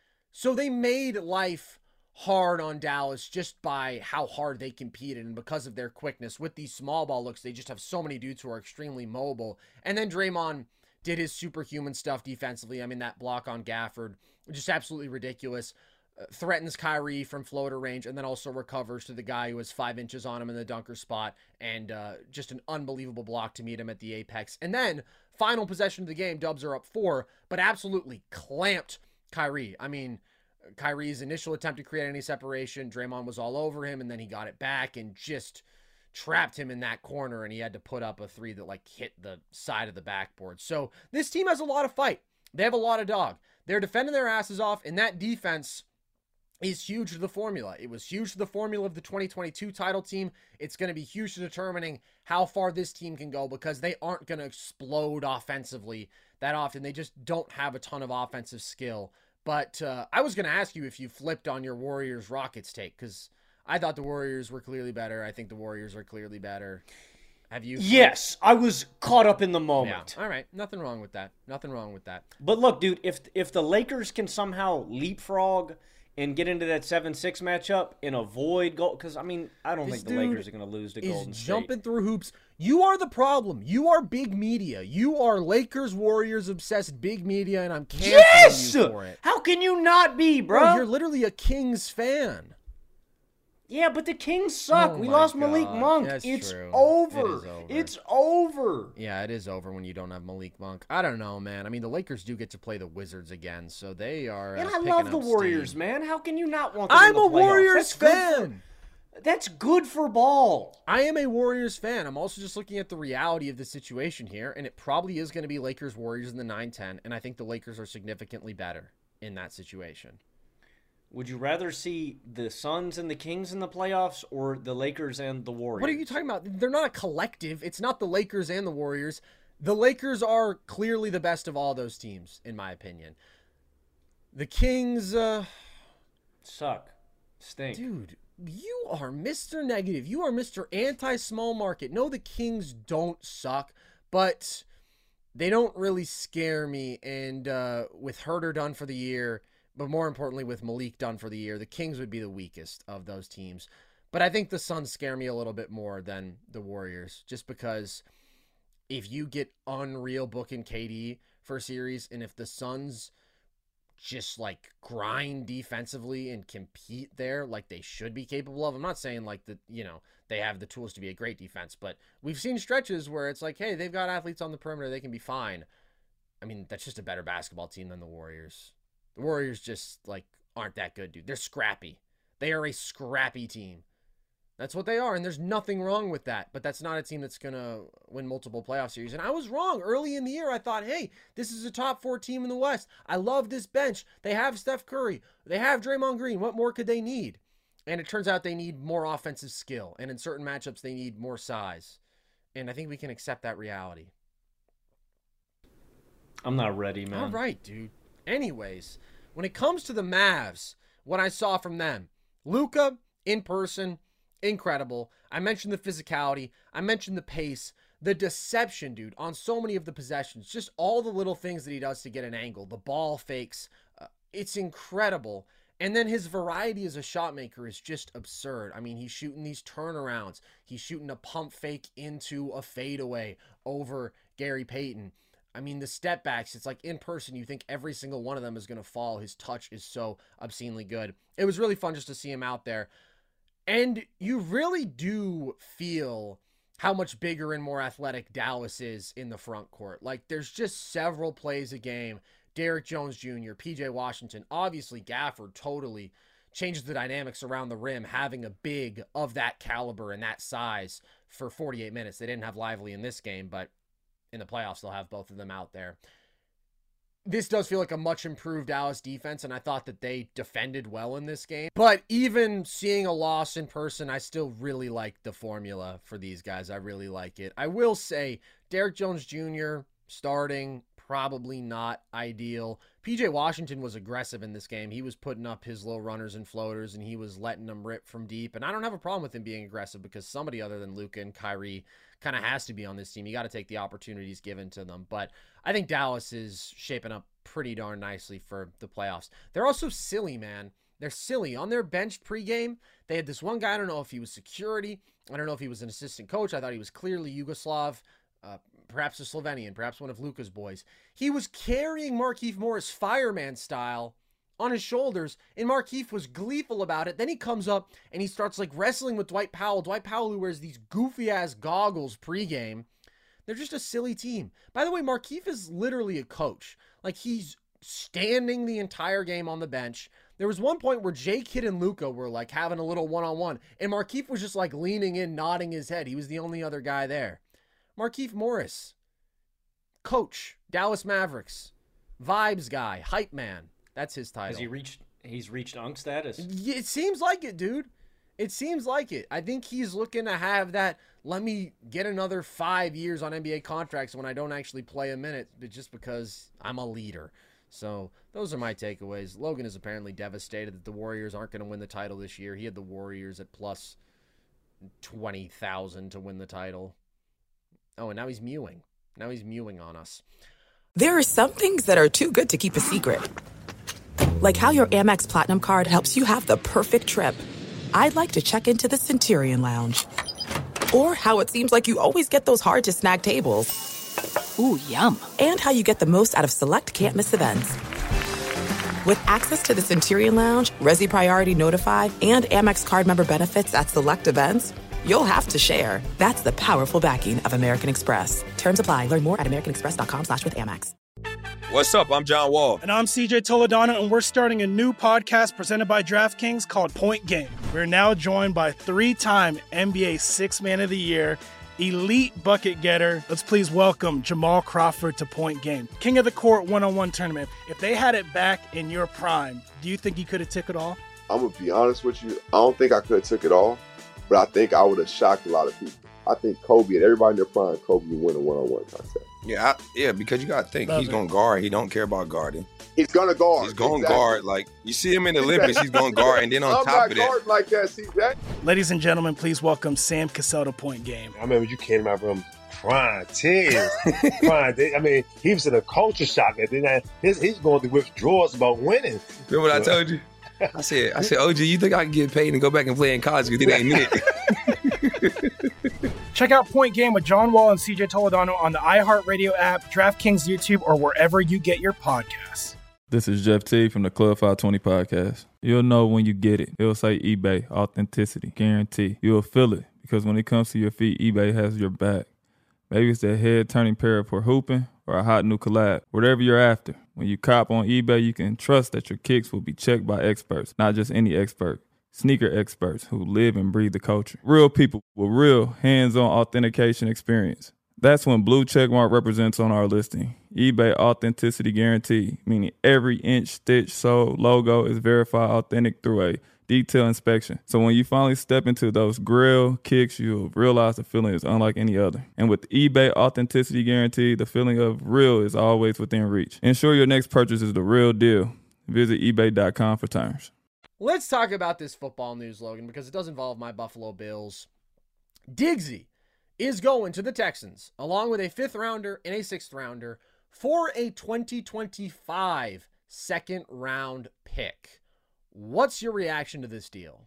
So they made life hard on Dallas just by how hard they competed, and because of their quickness. With these small ball looks, they just have so many dudes who are extremely mobile. And then Draymond did his superhuman stuff defensively. I mean, that block on Gafford, just absolutely ridiculous. Threatens Kyrie from floater range, and then also recovers to the guy who has 5 inches on him in the dunker spot, and just an unbelievable block to meet him at the apex. And then, final possession of the game, Dubs are up 4, but absolutely clamped Kyrie. I mean, Kyrie's initial attempt to create any separation, Draymond was all over him, and then he got it back and just trapped him in that corner, and he had to put up a three that like hit the side of the backboard. So this team has a lot of fight. They have a lot of dog. They're defending their asses off, and that defense is huge to the formula. It was huge to the formula of the 2022 title team. It's going to be huge to determining how far this team can go, because they aren't going to explode offensively that often. They just don't have a ton of offensive skill. But I was going to ask you if you flipped on your Warriors-Rockets take, because I thought the Warriors were clearly better. I think the Warriors are clearly better. Have you? Yes, I was caught up in the moment. Yeah. All right, nothing wrong with that. Nothing wrong with that. But look, dude, if the Lakers can somehow leapfrog and get into that 7-6 matchup and avoid goal, because I mean, I don't think the Lakers are going to lose to Golden State. Jumping through hoops. You are the problem. You are big media. You are Lakers Warriors obsessed big media, and I'm canceling you for it. How can you not be, bro? You're literally a Kings fan. Yeah, but the Kings suck. We lost Malik Monk. It's true. over. It's over. Yeah, it is over when you don't have Malik Monk. I don't know, man. I mean, the Lakers do get to play the Wizards again, so they are. And I love the Warriors, man. How can you not want them I'm in the a playoffs? Warriors fan. That's good for ball. I am a Warriors fan. I'm also just looking at the reality of the situation here, and it probably is going to be Lakers-Warriors in the 9-10, and I think the Lakers are significantly better in that situation. Would you rather see the Suns and the Kings in the playoffs or the Lakers and the Warriors? What are you talking about? They're not a collective. It's not the Lakers and the Warriors. The Lakers are clearly the best of all those teams, in my opinion. The Kings suck. Stink. Dude, you are Mr. Negative. You are Mr. Anti-Small Market. No, the Kings don't suck, but they don't really scare me. And with Herter done for the year, but more importantly, with Malik done for the year, the Kings would be the weakest of those teams. But I think the Suns scare me a little bit more than the Warriors, just because if you get unreal booking KD for a series, and if the Suns just like grind defensively and compete there like they should be capable of, I'm not saying like that, you know, they have the tools to be a great defense, but we've seen stretches where it's like, hey, they've got athletes on the perimeter, they can be fine. I mean, that's just a better basketball team than the Warriors. The Warriors just, like, aren't that good, dude. They're scrappy. They are a scrappy team. That's what they are, and there's nothing wrong with that. But that's not a team that's going to win multiple playoff series. And I was wrong. Early in the year, I thought, hey, this is a top 4 team in the West. I love this bench. They have Steph Curry. They have Draymond Green. What more could they need? And it turns out they need more offensive skill. And in certain matchups, they need more size. And I think we can accept that reality. I'm not ready, man. All right, dude. Anyways, when it comes to the Mavs, what I saw from them, Luka in person, incredible. I mentioned the physicality. I mentioned the pace, the deception, dude, on so many of the possessions. Just all the little things that he does to get an angle, the ball fakes. It's incredible. And then his variety as a shot maker is just absurd. I mean, he's shooting these turnarounds. He's shooting a pump fake into a fadeaway over Gary Payton. I mean, the step backs, it's like in person, you think every single one of them is going to fall. His touch is so obscenely good. It was really fun just to see him out there. And you really do feel how much bigger and more athletic Dallas is in the front court. Like, there's just several plays a game. Derrick Jones Jr., PJ Washington, obviously Gafford totally changes the dynamics around the rim, having a big of that caliber and that size for 48 minutes. They didn't have Lively in this game, but in the playoffs, they'll have both of them out there. This does feel like a much improved Dallas defense, and I thought that they defended well in this game. But even seeing a loss in person, I still really like the formula for these guys. I really like it. I will say, Derrick Jones Jr. starting, probably not ideal. PJ Washington was aggressive in this game. He was putting up his low runners and floaters, and he was letting them rip from deep. And I don't have a problem with him being aggressive, because somebody other than Luka and Kyrie kind of has to be on this team. You got to take the opportunities given to them. But I think Dallas is shaping up pretty darn nicely for the playoffs. They're also silly, man. They're silly. On their bench pregame, they had this one guy, I don't know if he was security. I don't know if he was an assistant coach. I thought he was clearly Yugoslav, perhaps a Slovenian, perhaps one of Luka's boys. He was carrying Markieff Morris fireman style on his shoulders, and Markieff was gleeful about it. Then he comes up and he starts like wrestling with Dwight Powell. Dwight Powell, who wears these goofy ass goggles pregame. They're just a silly team. By the way, Markieff is literally a coach. Like, he's standing the entire game on the bench. There was one point where J. Kidd and Luka were like having a little one-on-one, and Markieff was just like leaning in, nodding his head. He was the only other guy there. Markieff Morris, coach, Dallas Mavericks, vibes guy, hype man. That's his title. He's reached Unk status? It seems like it, dude. It seems like it. I think he's looking to have that, let me get another 5 years on NBA contracts when I don't actually play a minute, but just because I'm a leader. So those are my takeaways. Logan is apparently devastated that the Warriors aren't going to win the title this year. He had the Warriors at plus 20,000 to win the title. Oh, and now he's mewing. Now he's mewing on us. There are some things that are too good to keep a secret. Like how your Amex Platinum card helps you have the perfect trip. I'd like to check into the Centurion Lounge. Or how it seems like you always get those hard-to-snag tables. Ooh, yum. And how you get the most out of select can't-miss events. With access to the Centurion Lounge, Resi Priority Notified, and Amex card member benefits at select events, you'll have to share. That's the powerful backing of American Express. Terms apply. Learn more at americanexpress.com/withAmex. What's up? I'm John Wall. And I'm CJ Toledano, and we're starting a new podcast presented by DraftKings called Point Game. We're now joined by three-time NBA Sixth Man of the Year, elite bucket getter. Let's please welcome Jamal Crawford to Point Game. King of the Court one-on-one tournament. If they had it back in your prime, do you think you could have took it all? I'm going to be honest with you. I don't think I could have took it all, but I think I would have shocked a lot of people. I think Kobe and everybody in their prime, Kobe would win a one-on-one contest. Yeah, because you got to think. He's going to guard. He don't care about guarding. He's going to guard. He's going to guard. Like, you see him in the Olympics, he's going to guard. And then on top of that. I'm not guarding like that, CJ. Ladies and gentlemen, please welcome Sam Cassell to Point Game. I remember you came to my room crying, tears. Crying. I mean, he was in a culture shock. And then he's going through withdrawals about winning. Remember what I told you? I said, OG, you think I can get paid and go back and play in college because it ain't it? Check out Point Game with John Wall and CJ Toledano on the iHeartRadio app, DraftKings YouTube, or wherever you get your podcasts. This is Jeff T from the Club 520 podcast. You'll know when you get it. It'll say eBay, authenticity, guarantee. You'll feel it because when it comes to your feet, eBay has your back. Maybe it's that head-turning pair for hooping or a hot new collab. Whatever you're after, when you cop on eBay, you can trust that your kicks will be checked by experts, not just any expert. Sneaker experts who live and breathe the culture. Real people with real hands-on authentication experience. That's when Blue Checkmark represents on our listing. eBay Authenticity Guarantee, meaning every inch, stitch, sole, logo is verified authentic through a detailed inspection. So when you finally step into those grill kicks, you'll realize the feeling is unlike any other. And with eBay Authenticity Guarantee, the feeling of real is always within reach. Ensure your next purchase is the real deal. Visit ebay.com for terms. Let's talk about this football news, Logan, because it does involve my Buffalo Bills. Diggsy is going to the Texans, along with a 5th rounder and a 6th rounder, for a 2025 second round pick. What's your reaction to this deal?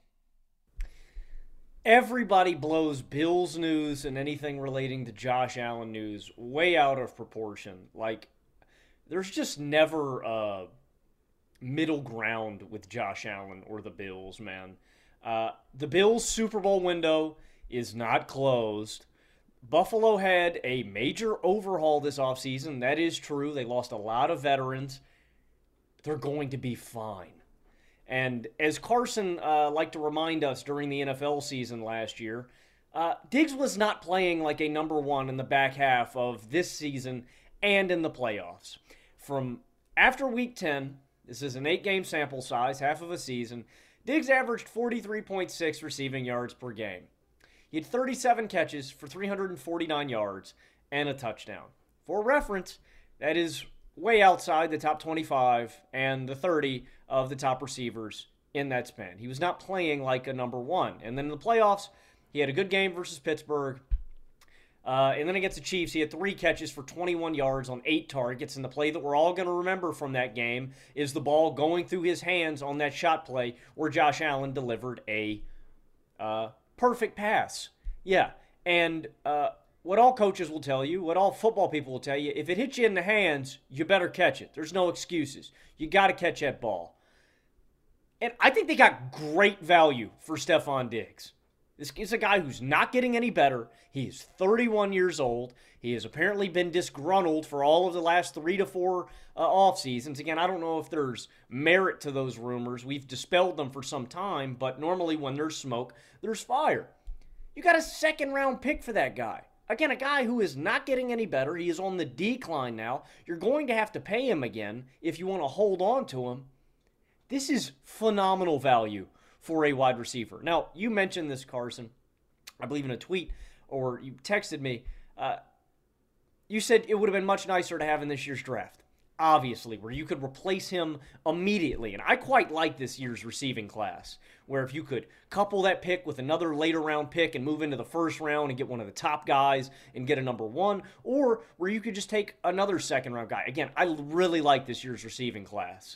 Everybody blows Bills news and anything relating to Josh Allen news way out of proportion. Like, there's just never a middle ground with Josh Allen or the Bills, man. The Bills' Super Bowl window is not closed. Buffalo had a major overhaul this offseason. That is true. They lost a lot of veterans. They're going to be fine. And as Carson liked to remind us during the NFL season last year, Diggs was not playing like a number one in the back half of this season and in the playoffs. From after Week 10, this is an 8-game sample size, half of a season, Diggs averaged 43.6 receiving yards per game. He had 37 catches for 349 yards and a touchdown. For reference, that is way outside the top 25 and the 30 of the top receivers in that span. He was not playing like a number one. And then in the playoffs, he had a good game versus Pittsburgh. And then against the Chiefs, he had 3 catches for 21 yards on 8 targets. And the play that we're all going to remember from that game is the ball going through his hands on that shot play where Josh Allen delivered a perfect pass. Yeah, and what all coaches will tell you, what all football people will tell you, if it hits you in the hands, you better catch it. There's no excuses. You got to catch that ball. And I think they got great value for Stephon Diggs. This is a guy who's not getting any better. He is 31 years old. He has apparently been disgruntled for all of the last 3 to 4 off seasons. Again, I don't know if there's merit to those rumors. We've dispelled them for some time, but normally when there's smoke, there's fire. You got a second-round pick for that guy. Again, a guy who is not getting any better. He is on the decline now. You're going to have to pay him again if you want to hold on to him. This is phenomenal value for a wide receiver. Now, you mentioned this, Carson, I believe in a tweet, or you texted me. You said it would have been much nicer to have in this year's draft, obviously, where you could replace him immediately. And I quite like this year's receiving class, where if you could couple that pick with another later round pick and move into the first round and get one of the top guys and get a number 1, or where you could just take another second round guy. Again, I really like this year's receiving class.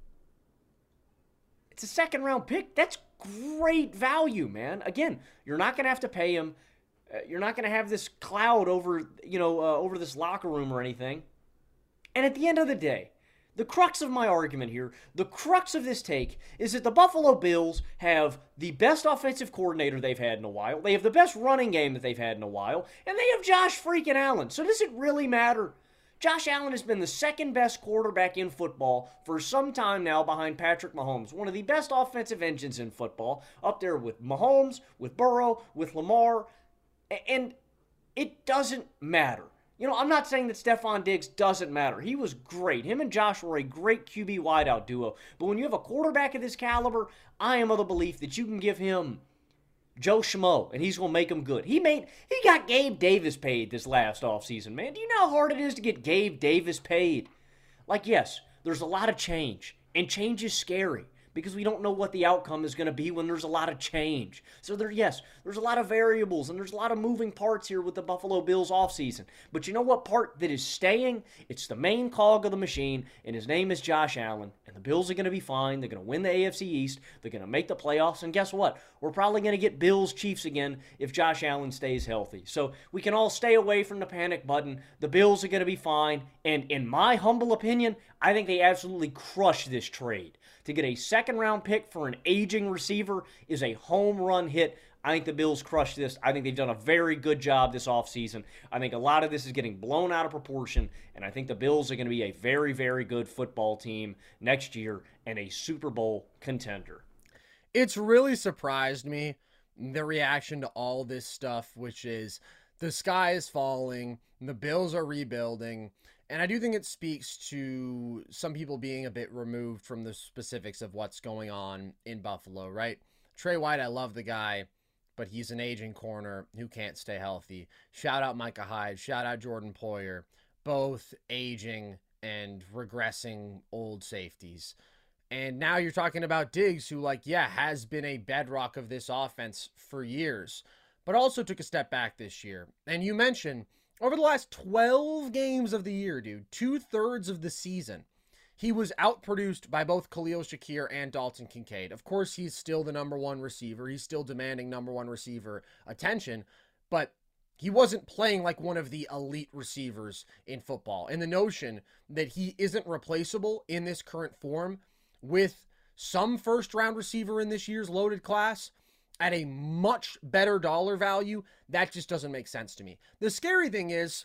It's a second round pick. That's great value, man. Again, you're not going to have to pay him. You're not going to have this cloud over, over this locker room or anything. And at the end of the day, the crux of my argument here, the crux of this take, is that the Buffalo Bills have the best offensive coordinator they've had in a while. They have the best running game that they've had in a while. And they have Josh freaking Allen. So does it really matter? Josh Allen has been the second best quarterback in football for some time now behind Patrick Mahomes. One of the best offensive engines in football, up there with Mahomes, with Burrow, with Lamar. And it doesn't matter. I'm not saying that Stephon Diggs doesn't matter. He was great. Him and Josh were a great QB wideout duo. But when you have a quarterback of this caliber, I am of the belief that you can give him Joe Schmo, and he's going to make him good. He got Gabe Davis paid this last offseason, man. Do you know how hard it is to get Gabe Davis paid? Yes, there's a lot of change, and change is scary because we don't know what the outcome is going to be when there's a lot of change. So there's a lot of variables, and there's a lot of moving parts here with the Buffalo Bills offseason. But you know what part that is staying? It's the main cog of the machine, and his name is Josh Allen. And the Bills are going to be fine. They're going to win the AFC East. They're going to make the playoffs. And guess what? We're probably going to get Bills Chiefs again if Josh Allen stays healthy. So we can all stay away from the panic button. The Bills are going to be fine. And in my humble opinion, I think they absolutely crush this trade. To get a second-round pick for an aging receiver is a home run hit. I think the Bills crushed this. I think they've done a very good job this offseason. I think a lot of this is getting blown out of proportion, and I think the Bills are going to be a very, very good football team next year and a Super Bowl contender. It's really surprised me, the reaction to all this stuff, which is the sky is falling, the Bills are rebuilding. And I do think it speaks to some people being a bit removed from the specifics of what's going on in Buffalo, right? Trey White, I love the guy, but he's an aging corner who can't stay healthy. Shout out Micah Hyde. Shout out Jordan Poyer. Both aging and regressing old safeties. And now you're talking about Diggs, who, has been a bedrock of this offense for years, but also took a step back this year. And you mentioned, over the last 12 games of the year, dude, 2/3 of the season, he was outproduced by both Khalil Shakir and Dalton Kincaid. Of course, he's still the number one receiver. He's still demanding number one receiver attention, but he wasn't playing like one of the elite receivers in football. And the notion that he isn't replaceable in this current form with some first-round receiver in this year's loaded class at a much better dollar value, that just doesn't make sense to me. The scary thing is,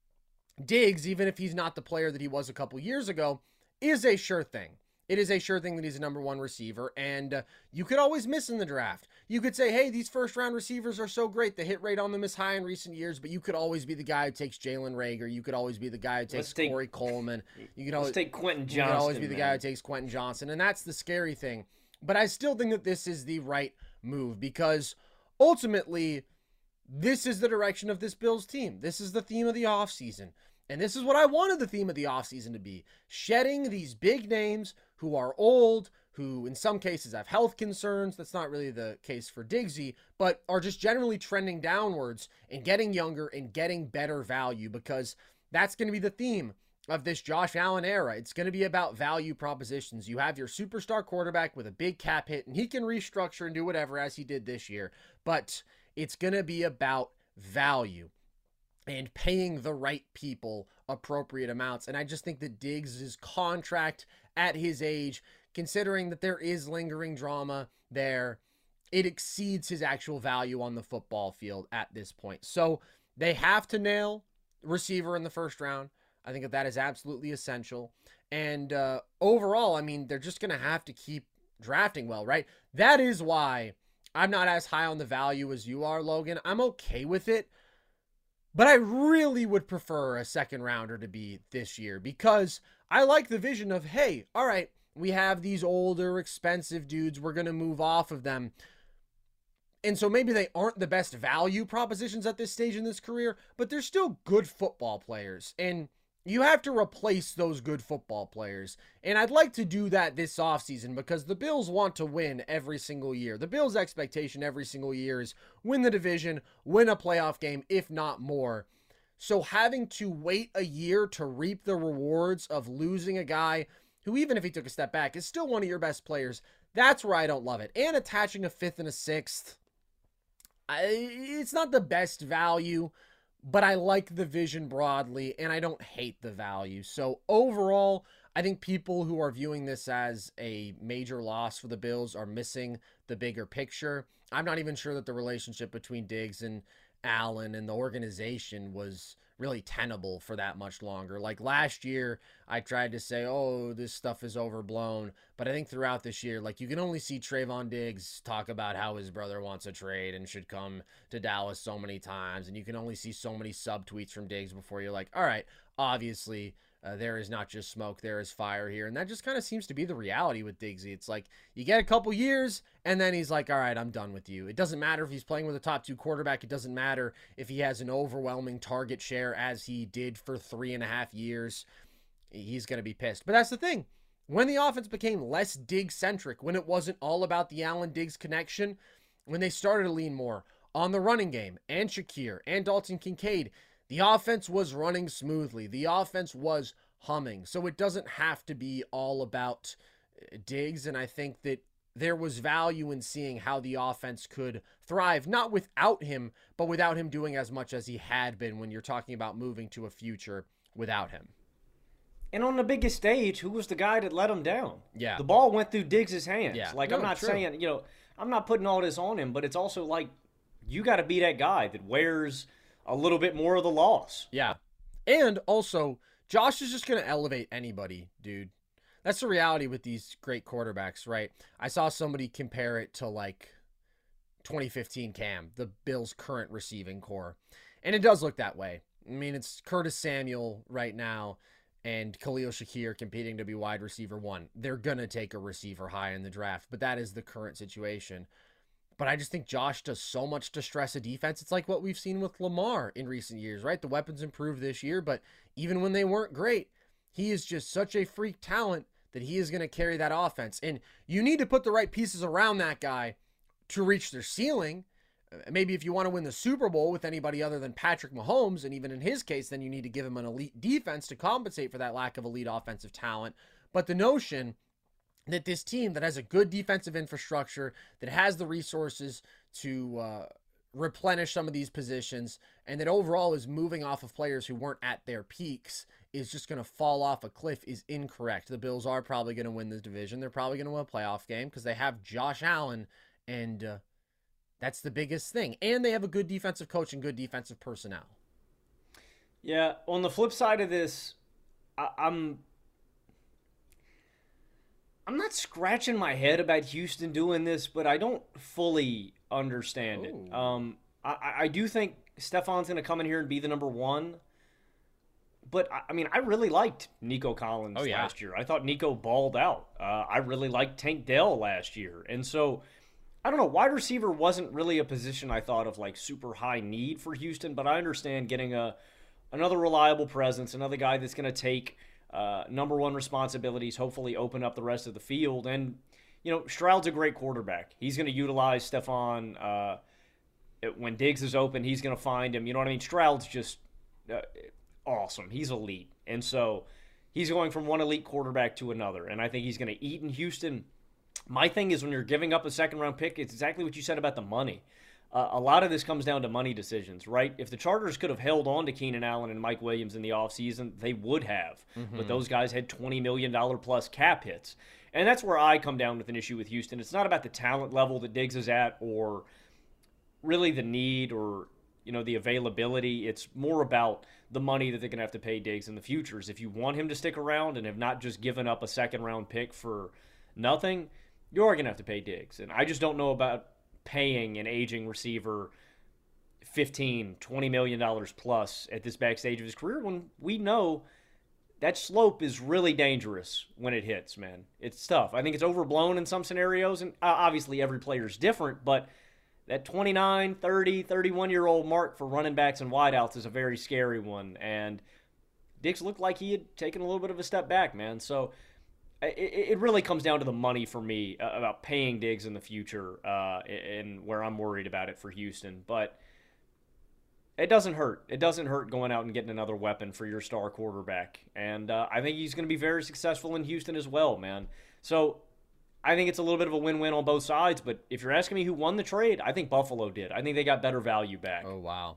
Diggs, even if he's not the player that he was a couple years ago, is a sure thing. It is a sure thing that he's a number one receiver, and you could always miss in the draft. You could say, hey, these first-round receivers are so great. The hit rate on them is high in recent years, but you could always be the guy who takes Jalen Reagor. You could always be the guy who takes Corey Coleman. Let's take Quentin Johnston. You could always be the guy who takes Quentin Johnston, and that's the scary thing. But I still think that this is the right move because ultimately this is the direction of this Bills team. This is the theme of the offseason. And this is what I wanted the theme of the offseason to be. Shedding these big names who are old, who in some cases have health concerns. That's not really the case for Diggsy, but are just generally trending downwards and getting younger and getting better value because that's going to be the theme of this Josh Allen era. It's going to be about value propositions. You have your superstar quarterback with a big cap hit, and he can restructure and do whatever as he did this year, but it's going to be about value and paying the right people appropriate amounts. And I just think that Diggs' contract at his age, considering that there is lingering drama there, it exceeds his actual value on the football field at this point. So they have to nail receiver in the first round. I think that is absolutely essential. And overall, I mean, they're just going to have to keep drafting well, right? That is why I'm not as high on the value as you are, Logan. I'm okay with it. But I really would prefer a second rounder to be this year because I like the vision of, hey, all right, we have these older, expensive dudes. We're going to move off of them. And so maybe they aren't the best value propositions at this stage in this career, but they're still good football players. And you have to replace those good football players. And I'd like to do that this offseason because the Bills want to win every single year. The Bills' expectation every single year is win the division, win a playoff game, if not more. So having to wait a year to reap the rewards of losing a guy who, even if he took a step back, is still one of your best players, that's where I don't love it. And attaching a 5th and a 6th, it's not the best value, but I like the vision broadly, and I don't hate the value. So overall, I think people who are viewing this as a major loss for the Bills are missing the bigger picture. I'm not even sure that the relationship between Diggs and Allen and the organization was really tenable for that much longer. Like last year, I tried to say, oh, this stuff is overblown. But I think throughout this year, like you can only see Trayvon Diggs talk about how his brother wants a trade and should come to Dallas so many times. And you can only see so many subtweets from Diggs before you're like, all right, obviously there is not just smoke, there is fire here. And that just kind of seems to be the reality with Diggsy. It's like you get a couple years and then he's like, all right, I'm done with you. It doesn't matter if he's playing with a top 2 quarterback. It doesn't matter if he has an overwhelming target share as he did for 3.5 years. He's going to be pissed. But that's the thing. When the offense became less Diggs-centric, when it wasn't all about the Allen-Diggs connection, when they started to lean more on the running game and Shakir and Dalton Kincaid, the offense was running smoothly. The offense was humming. So it doesn't have to be all about Diggs. And I think that there was value in seeing how the offense could thrive, not without him, but without him doing as much as he had been when you're talking about moving to a future without him. And on the biggest stage, who was the guy that let him down? Yeah. The ball went through Diggs' hands. Yeah. Like, No, I'm not true. saying, I'm not putting all this on him, but it's also like, you got to be that guy that wears a little bit more of the loss. Yeah. And also, Josh is just going to elevate anybody, dude. That's the reality with these great quarterbacks, right? I saw somebody compare it to like 2015 Cam, the Bills' current receiving core. And it does look that way. I mean, it's Curtis Samuel right now and Khalil Shakir competing to be wide receiver 1. They're going to take a receiver high in the draft, but that is the current situation. But I just think Josh does so much to stress a defense. It's like what we've seen with Lamar in recent years, right? The weapons improved this year, but even when they weren't great, he is just such a freak talent that he is going to carry that offense. And you need to put the right pieces around that guy to reach their ceiling. Maybe if you want to win the Super Bowl with anybody other than Patrick Mahomes, and even in his case, then you need to give him an elite defense to compensate for that lack of elite offensive talent. But the notion that this team that has a good defensive infrastructure, that has the resources to replenish some of these positions, and that overall is moving off of players who weren't at their peaks, is just going to fall off a cliff is incorrect. The Bills are probably going to win this division. They're probably going to win a playoff game because they have Josh Allen, and that's the biggest thing. And they have a good defensive coach and good defensive personnel. Yeah, on the flip side of this, I'm not scratching my head about Houston doing this, but I don't fully understand it. I do think Stefan's going to come in here and be the number 1. But, I mean, I really liked Nico Collins last year. I thought Nico balled out. I really liked Tank Dell last year. And so, I don't know, wide receiver wasn't really a position I thought of like super high need for Houston, but I understand getting another reliable presence, another guy that's going to take number 1 responsibilities, hopefully open up the rest of the field. And, Stroud's a great quarterback. He's going to utilize Stefan. When Diggs is open, he's going to find him. You know what I mean? Stroud's just awesome. He's elite. And so he's going from one elite quarterback to another. And I think he's going to eat in Houston. My thing is when you're giving up a second-round pick, it's exactly what you said about the money. A lot of this comes down to money decisions, right? If the Chargers could have held on to Keenan Allen and Mike Williams in the offseason, they would have. Mm-hmm. But those guys had $20 million plus cap hits. And that's where I come down with an issue with Houston. It's not about the talent level that Diggs is at or really the need or, the availability. It's more about the money that they're going to have to pay Diggs in the futures. If you want him to stick around and have not just given up a second-round pick for nothing, you're going to have to pay Diggs. And I just don't know about paying an aging receiver $15, $20 million plus at this backstage of his career when we know that slope is really dangerous when it hits, man. It's tough. I think it's overblown in some scenarios, and obviously every player is different, but that 29, 30, 31-year-old mark for running backs and wideouts is a very scary one, and Diggs looked like he had taken a little bit of a step back, man. So it really comes down to the money for me about paying Diggs in the future and where I'm worried about it for Houston. But it doesn't hurt. It doesn't hurt going out and getting another weapon for your star quarterback. And I think he's going to be very successful in Houston as well, man. So I think it's a little bit of a win-win on both sides. But if you're asking me who won the trade, I think Buffalo did. I think they got better value back. Oh, wow.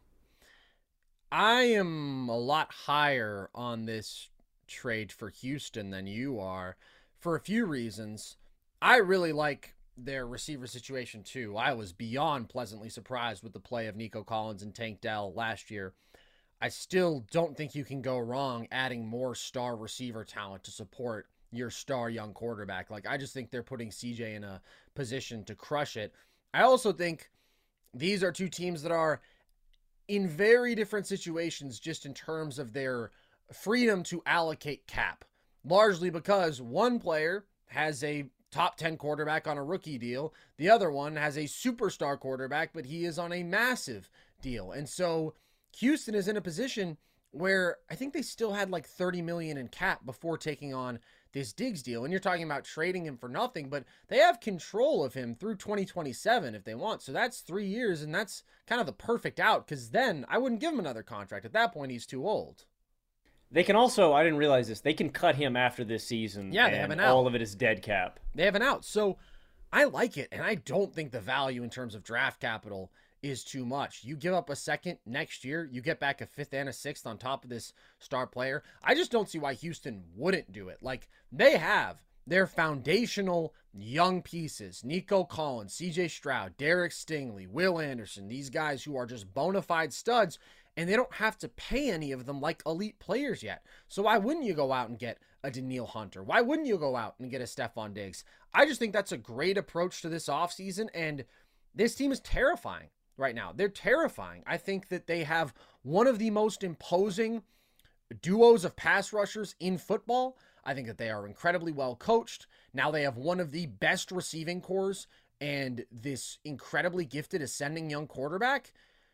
I am a lot higher on this trade for Houston than you are for a few reasons. I really like their receiver situation too. I was beyond pleasantly surprised with the play of Nico Collins and Tank Dell last year. I still don't think you can go wrong adding more star receiver talent to support your star young quarterback. I just think they're putting CJ in a position to crush it. I also think these are two teams that are in very different situations just in terms of their freedom to allocate cap, largely because one player has a top 10 quarterback on a rookie deal. The other one has a superstar quarterback, but he is on a massive deal. And so Houston is in a position where I think they still had $30 million in cap before taking on this Diggs deal. And you're talking about trading him for nothing, but they have control of him through 2027 if they want. So that's 3 years, and that's kind of the perfect out, because then I wouldn't give him another contract. At that point, he's too old. They can also, I didn't realize this, they can cut him after this season. Yeah, they have an out. All of it is dead cap. They have an out. So I like it, and I don't think the value in terms of draft capital is too much. You give up a second next year, you get back a fifth and a sixth on top of this star player. I just don't see why Houston wouldn't do it. They have their foundational young pieces, Nico Collins, CJ Stroud, Derek Stingley, Will Anderson, these guys who are just bona fide studs, and they don't have to pay any of them like elite players yet. So why wouldn't you go out and get a Danielle Hunter? Why wouldn't you go out and get a Stephon Diggs? I just think that's a great approach to this offseason, and this team is terrifying right now. They're terrifying. I think that they have one of the most imposing duos of pass rushers in football. I think that they are incredibly well coached. Now they have one of the best receiving cores and this incredibly gifted ascending young quarterback.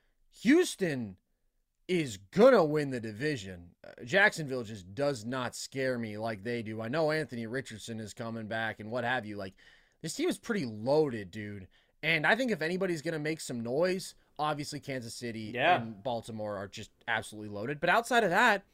Houston is gonna win the division. Jacksonville just does not scare me like they do. I know Anthony Richardson is coming back and what have you. This team is pretty loaded, dude. And I think if anybody's gonna make some noise, obviously Kansas City and Baltimore are just absolutely loaded. But outside of that,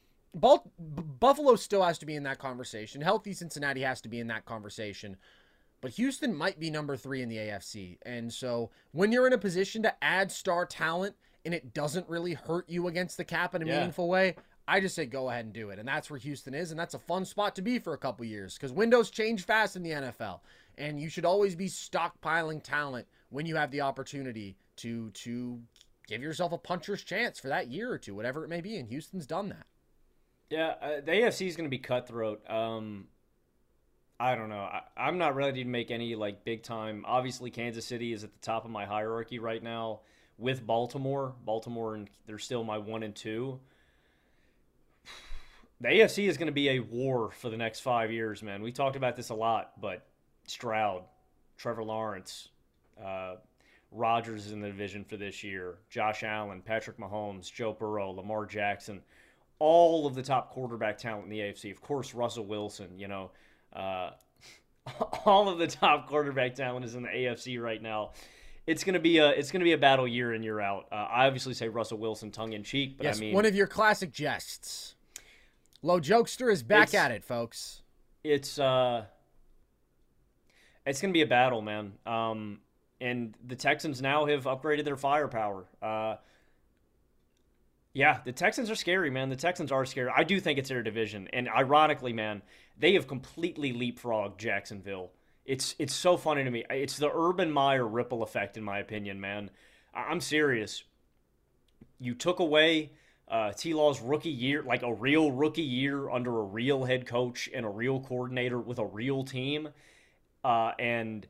Buffalo still has to be in that conversation. Healthy Cincinnati has to be in that conversation. But Houston might be number 3 in the AFC. And so when you're in a position to add star talent and it doesn't really hurt you against the cap in a meaningful way, I just say go ahead and do it. And that's where Houston is, and that's a fun spot to be for a couple years because windows change fast in the NFL. And you should always be stockpiling talent when you have the opportunity to give yourself a puncher's chance for that year or two, whatever it may be, and Houston's done that. Yeah, the AFC is going to be cutthroat. I don't know. I'm not ready to make any big time. Obviously, Kansas City is at the top of my hierarchy right now with Baltimore. And they're still my 1 and 2. The AFC is going to be a war for the next 5 years, man. We talked about this a lot, but Stroud, Trevor Lawrence, Rodgers is in the division for this year. Josh Allen, Patrick Mahomes, Joe Burrow, Lamar Jackson. All of the top quarterback talent in the AFC. Of course, Russell Wilson, all of the top quarterback talent is in the AFC right now. It's gonna be a battle year in, year out. I obviously say Russell Wilson tongue in cheek, but yes, I mean one of your classic jests. Low Jokester is back at it, folks. It's gonna be a battle, man. And the Texans now have upgraded their firepower. Yeah, the Texans are scary, man. The Texans are scary. I do think it's their division. And ironically, man, they have completely leapfrogged Jacksonville. It's so funny to me. It's the Urban Meyer ripple effect, in my opinion, man. I'm serious. You took away T-Law's rookie year, like a real rookie year under a real head coach and a real coordinator with a real team. And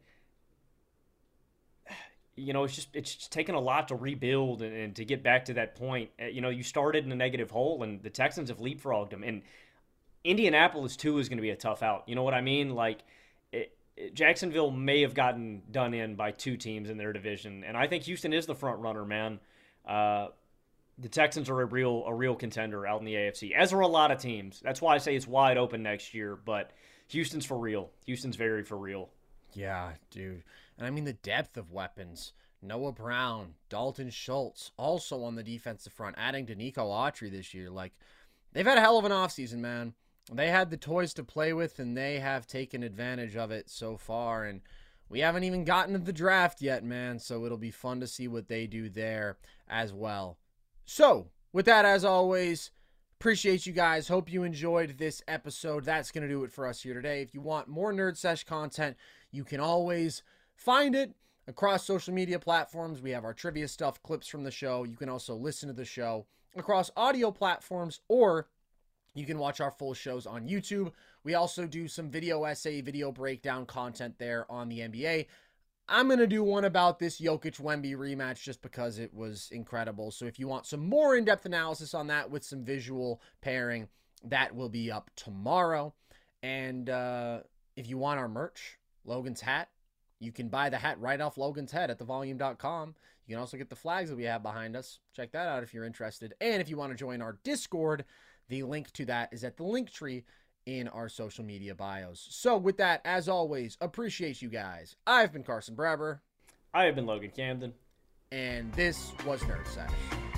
you know, it's just taken a lot to rebuild and to get back to that point. You know, you started in a negative hole, and the Texans have leapfrogged them. And Indianapolis, too, is going to be a tough out. You know what I mean? Like, Jacksonville may have gotten done in by 2 teams in their division, and I think Houston is the front runner, man. The Texans are a real contender out in the AFC, as are a lot of teams. That's why I say it's wide open next year, but Houston's for real. Houston's very for real. Yeah, dude. And I mean, the depth of weapons. Noah Brown, Dalton Schultz, also on the defensive front, adding to Nico Autry this year. Like, they've had a hell of an offseason, man. They had the toys to play with, and they have taken advantage of it so far. And we haven't even gotten to the draft yet, man, so it'll be fun to see what they do there as well. So, with that, as always, appreciate you guys. Hope you enjoyed this episode. That's going to do it for us here today. If you want more Nerd Sesh content, you can always find it across social media platforms. We have our trivia stuff, clips from the show. You can also listen to the show across audio platforms, or you can watch our full shows on YouTube. We also do some video essay, video breakdown content there on the NBA. I'm going to do one about this Jokic-Wemby rematch just because it was incredible. So if you want some more in-depth analysis on that with some visual pairing, that will be up tomorrow. And if you want our merch, Logan's hat, you can buy the hat right off Logan's head at thevolume.com. You can also get the flags that we have behind us. Check that out if you're interested. And if you want to join our Discord, the link to that is at the link tree in our social media bios. So with that, as always, appreciate you guys. I've been Carson Brabber. I have been Logan Camden. And this was Nerd Sesh.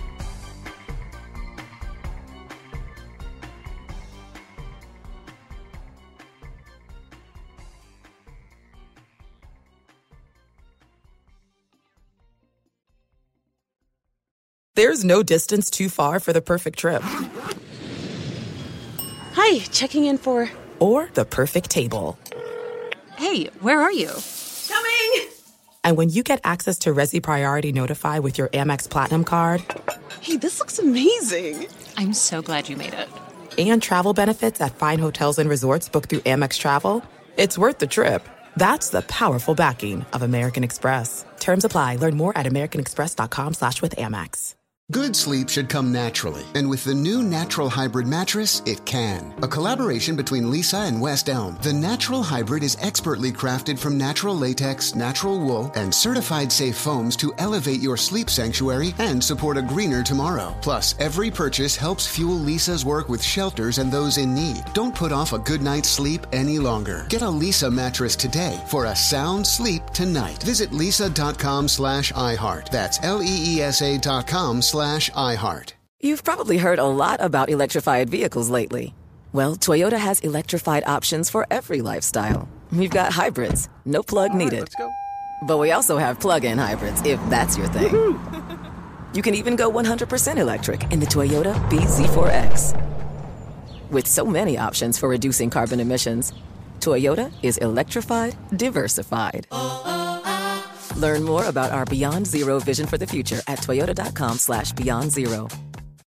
There's no distance too far for the perfect trip. Hi, checking in for... Or the perfect table. Hey, where are you? Coming! And when you get access to Resi Priority Notify with your Amex Platinum card... Hey, this looks amazing. I'm so glad you made it. And travel benefits at fine hotels and resorts booked through Amex Travel, it's worth the trip. That's the powerful backing of American Express. Terms apply. Learn more at americanexpress.com/withAmex. Good sleep should come naturally, and with the new Natural Hybrid mattress, it can. A collaboration between Lisa and West Elm, the Natural Hybrid is expertly crafted from natural latex, natural wool, and certified safe foams to elevate your sleep sanctuary and support a greener tomorrow. Plus, every purchase helps fuel Lisa's work with shelters and those in need. Don't put off a good night's sleep any longer. Get a Lisa mattress today for a sound sleep tonight. Visit lisa.com/iHeart. That's LEESA.com/iHeart. You've probably heard a lot about electrified vehicles lately. Well, Toyota has electrified options for every lifestyle. We've got hybrids, no plug needed. Let's go. But we also have plug-in hybrids, if that's your thing. You can even go 100% electric in the Toyota BZ4X. With so many options for reducing carbon emissions, Toyota is electrified, diversified. Learn more about our Beyond Zero vision for the future at toyota.com/beyond zero.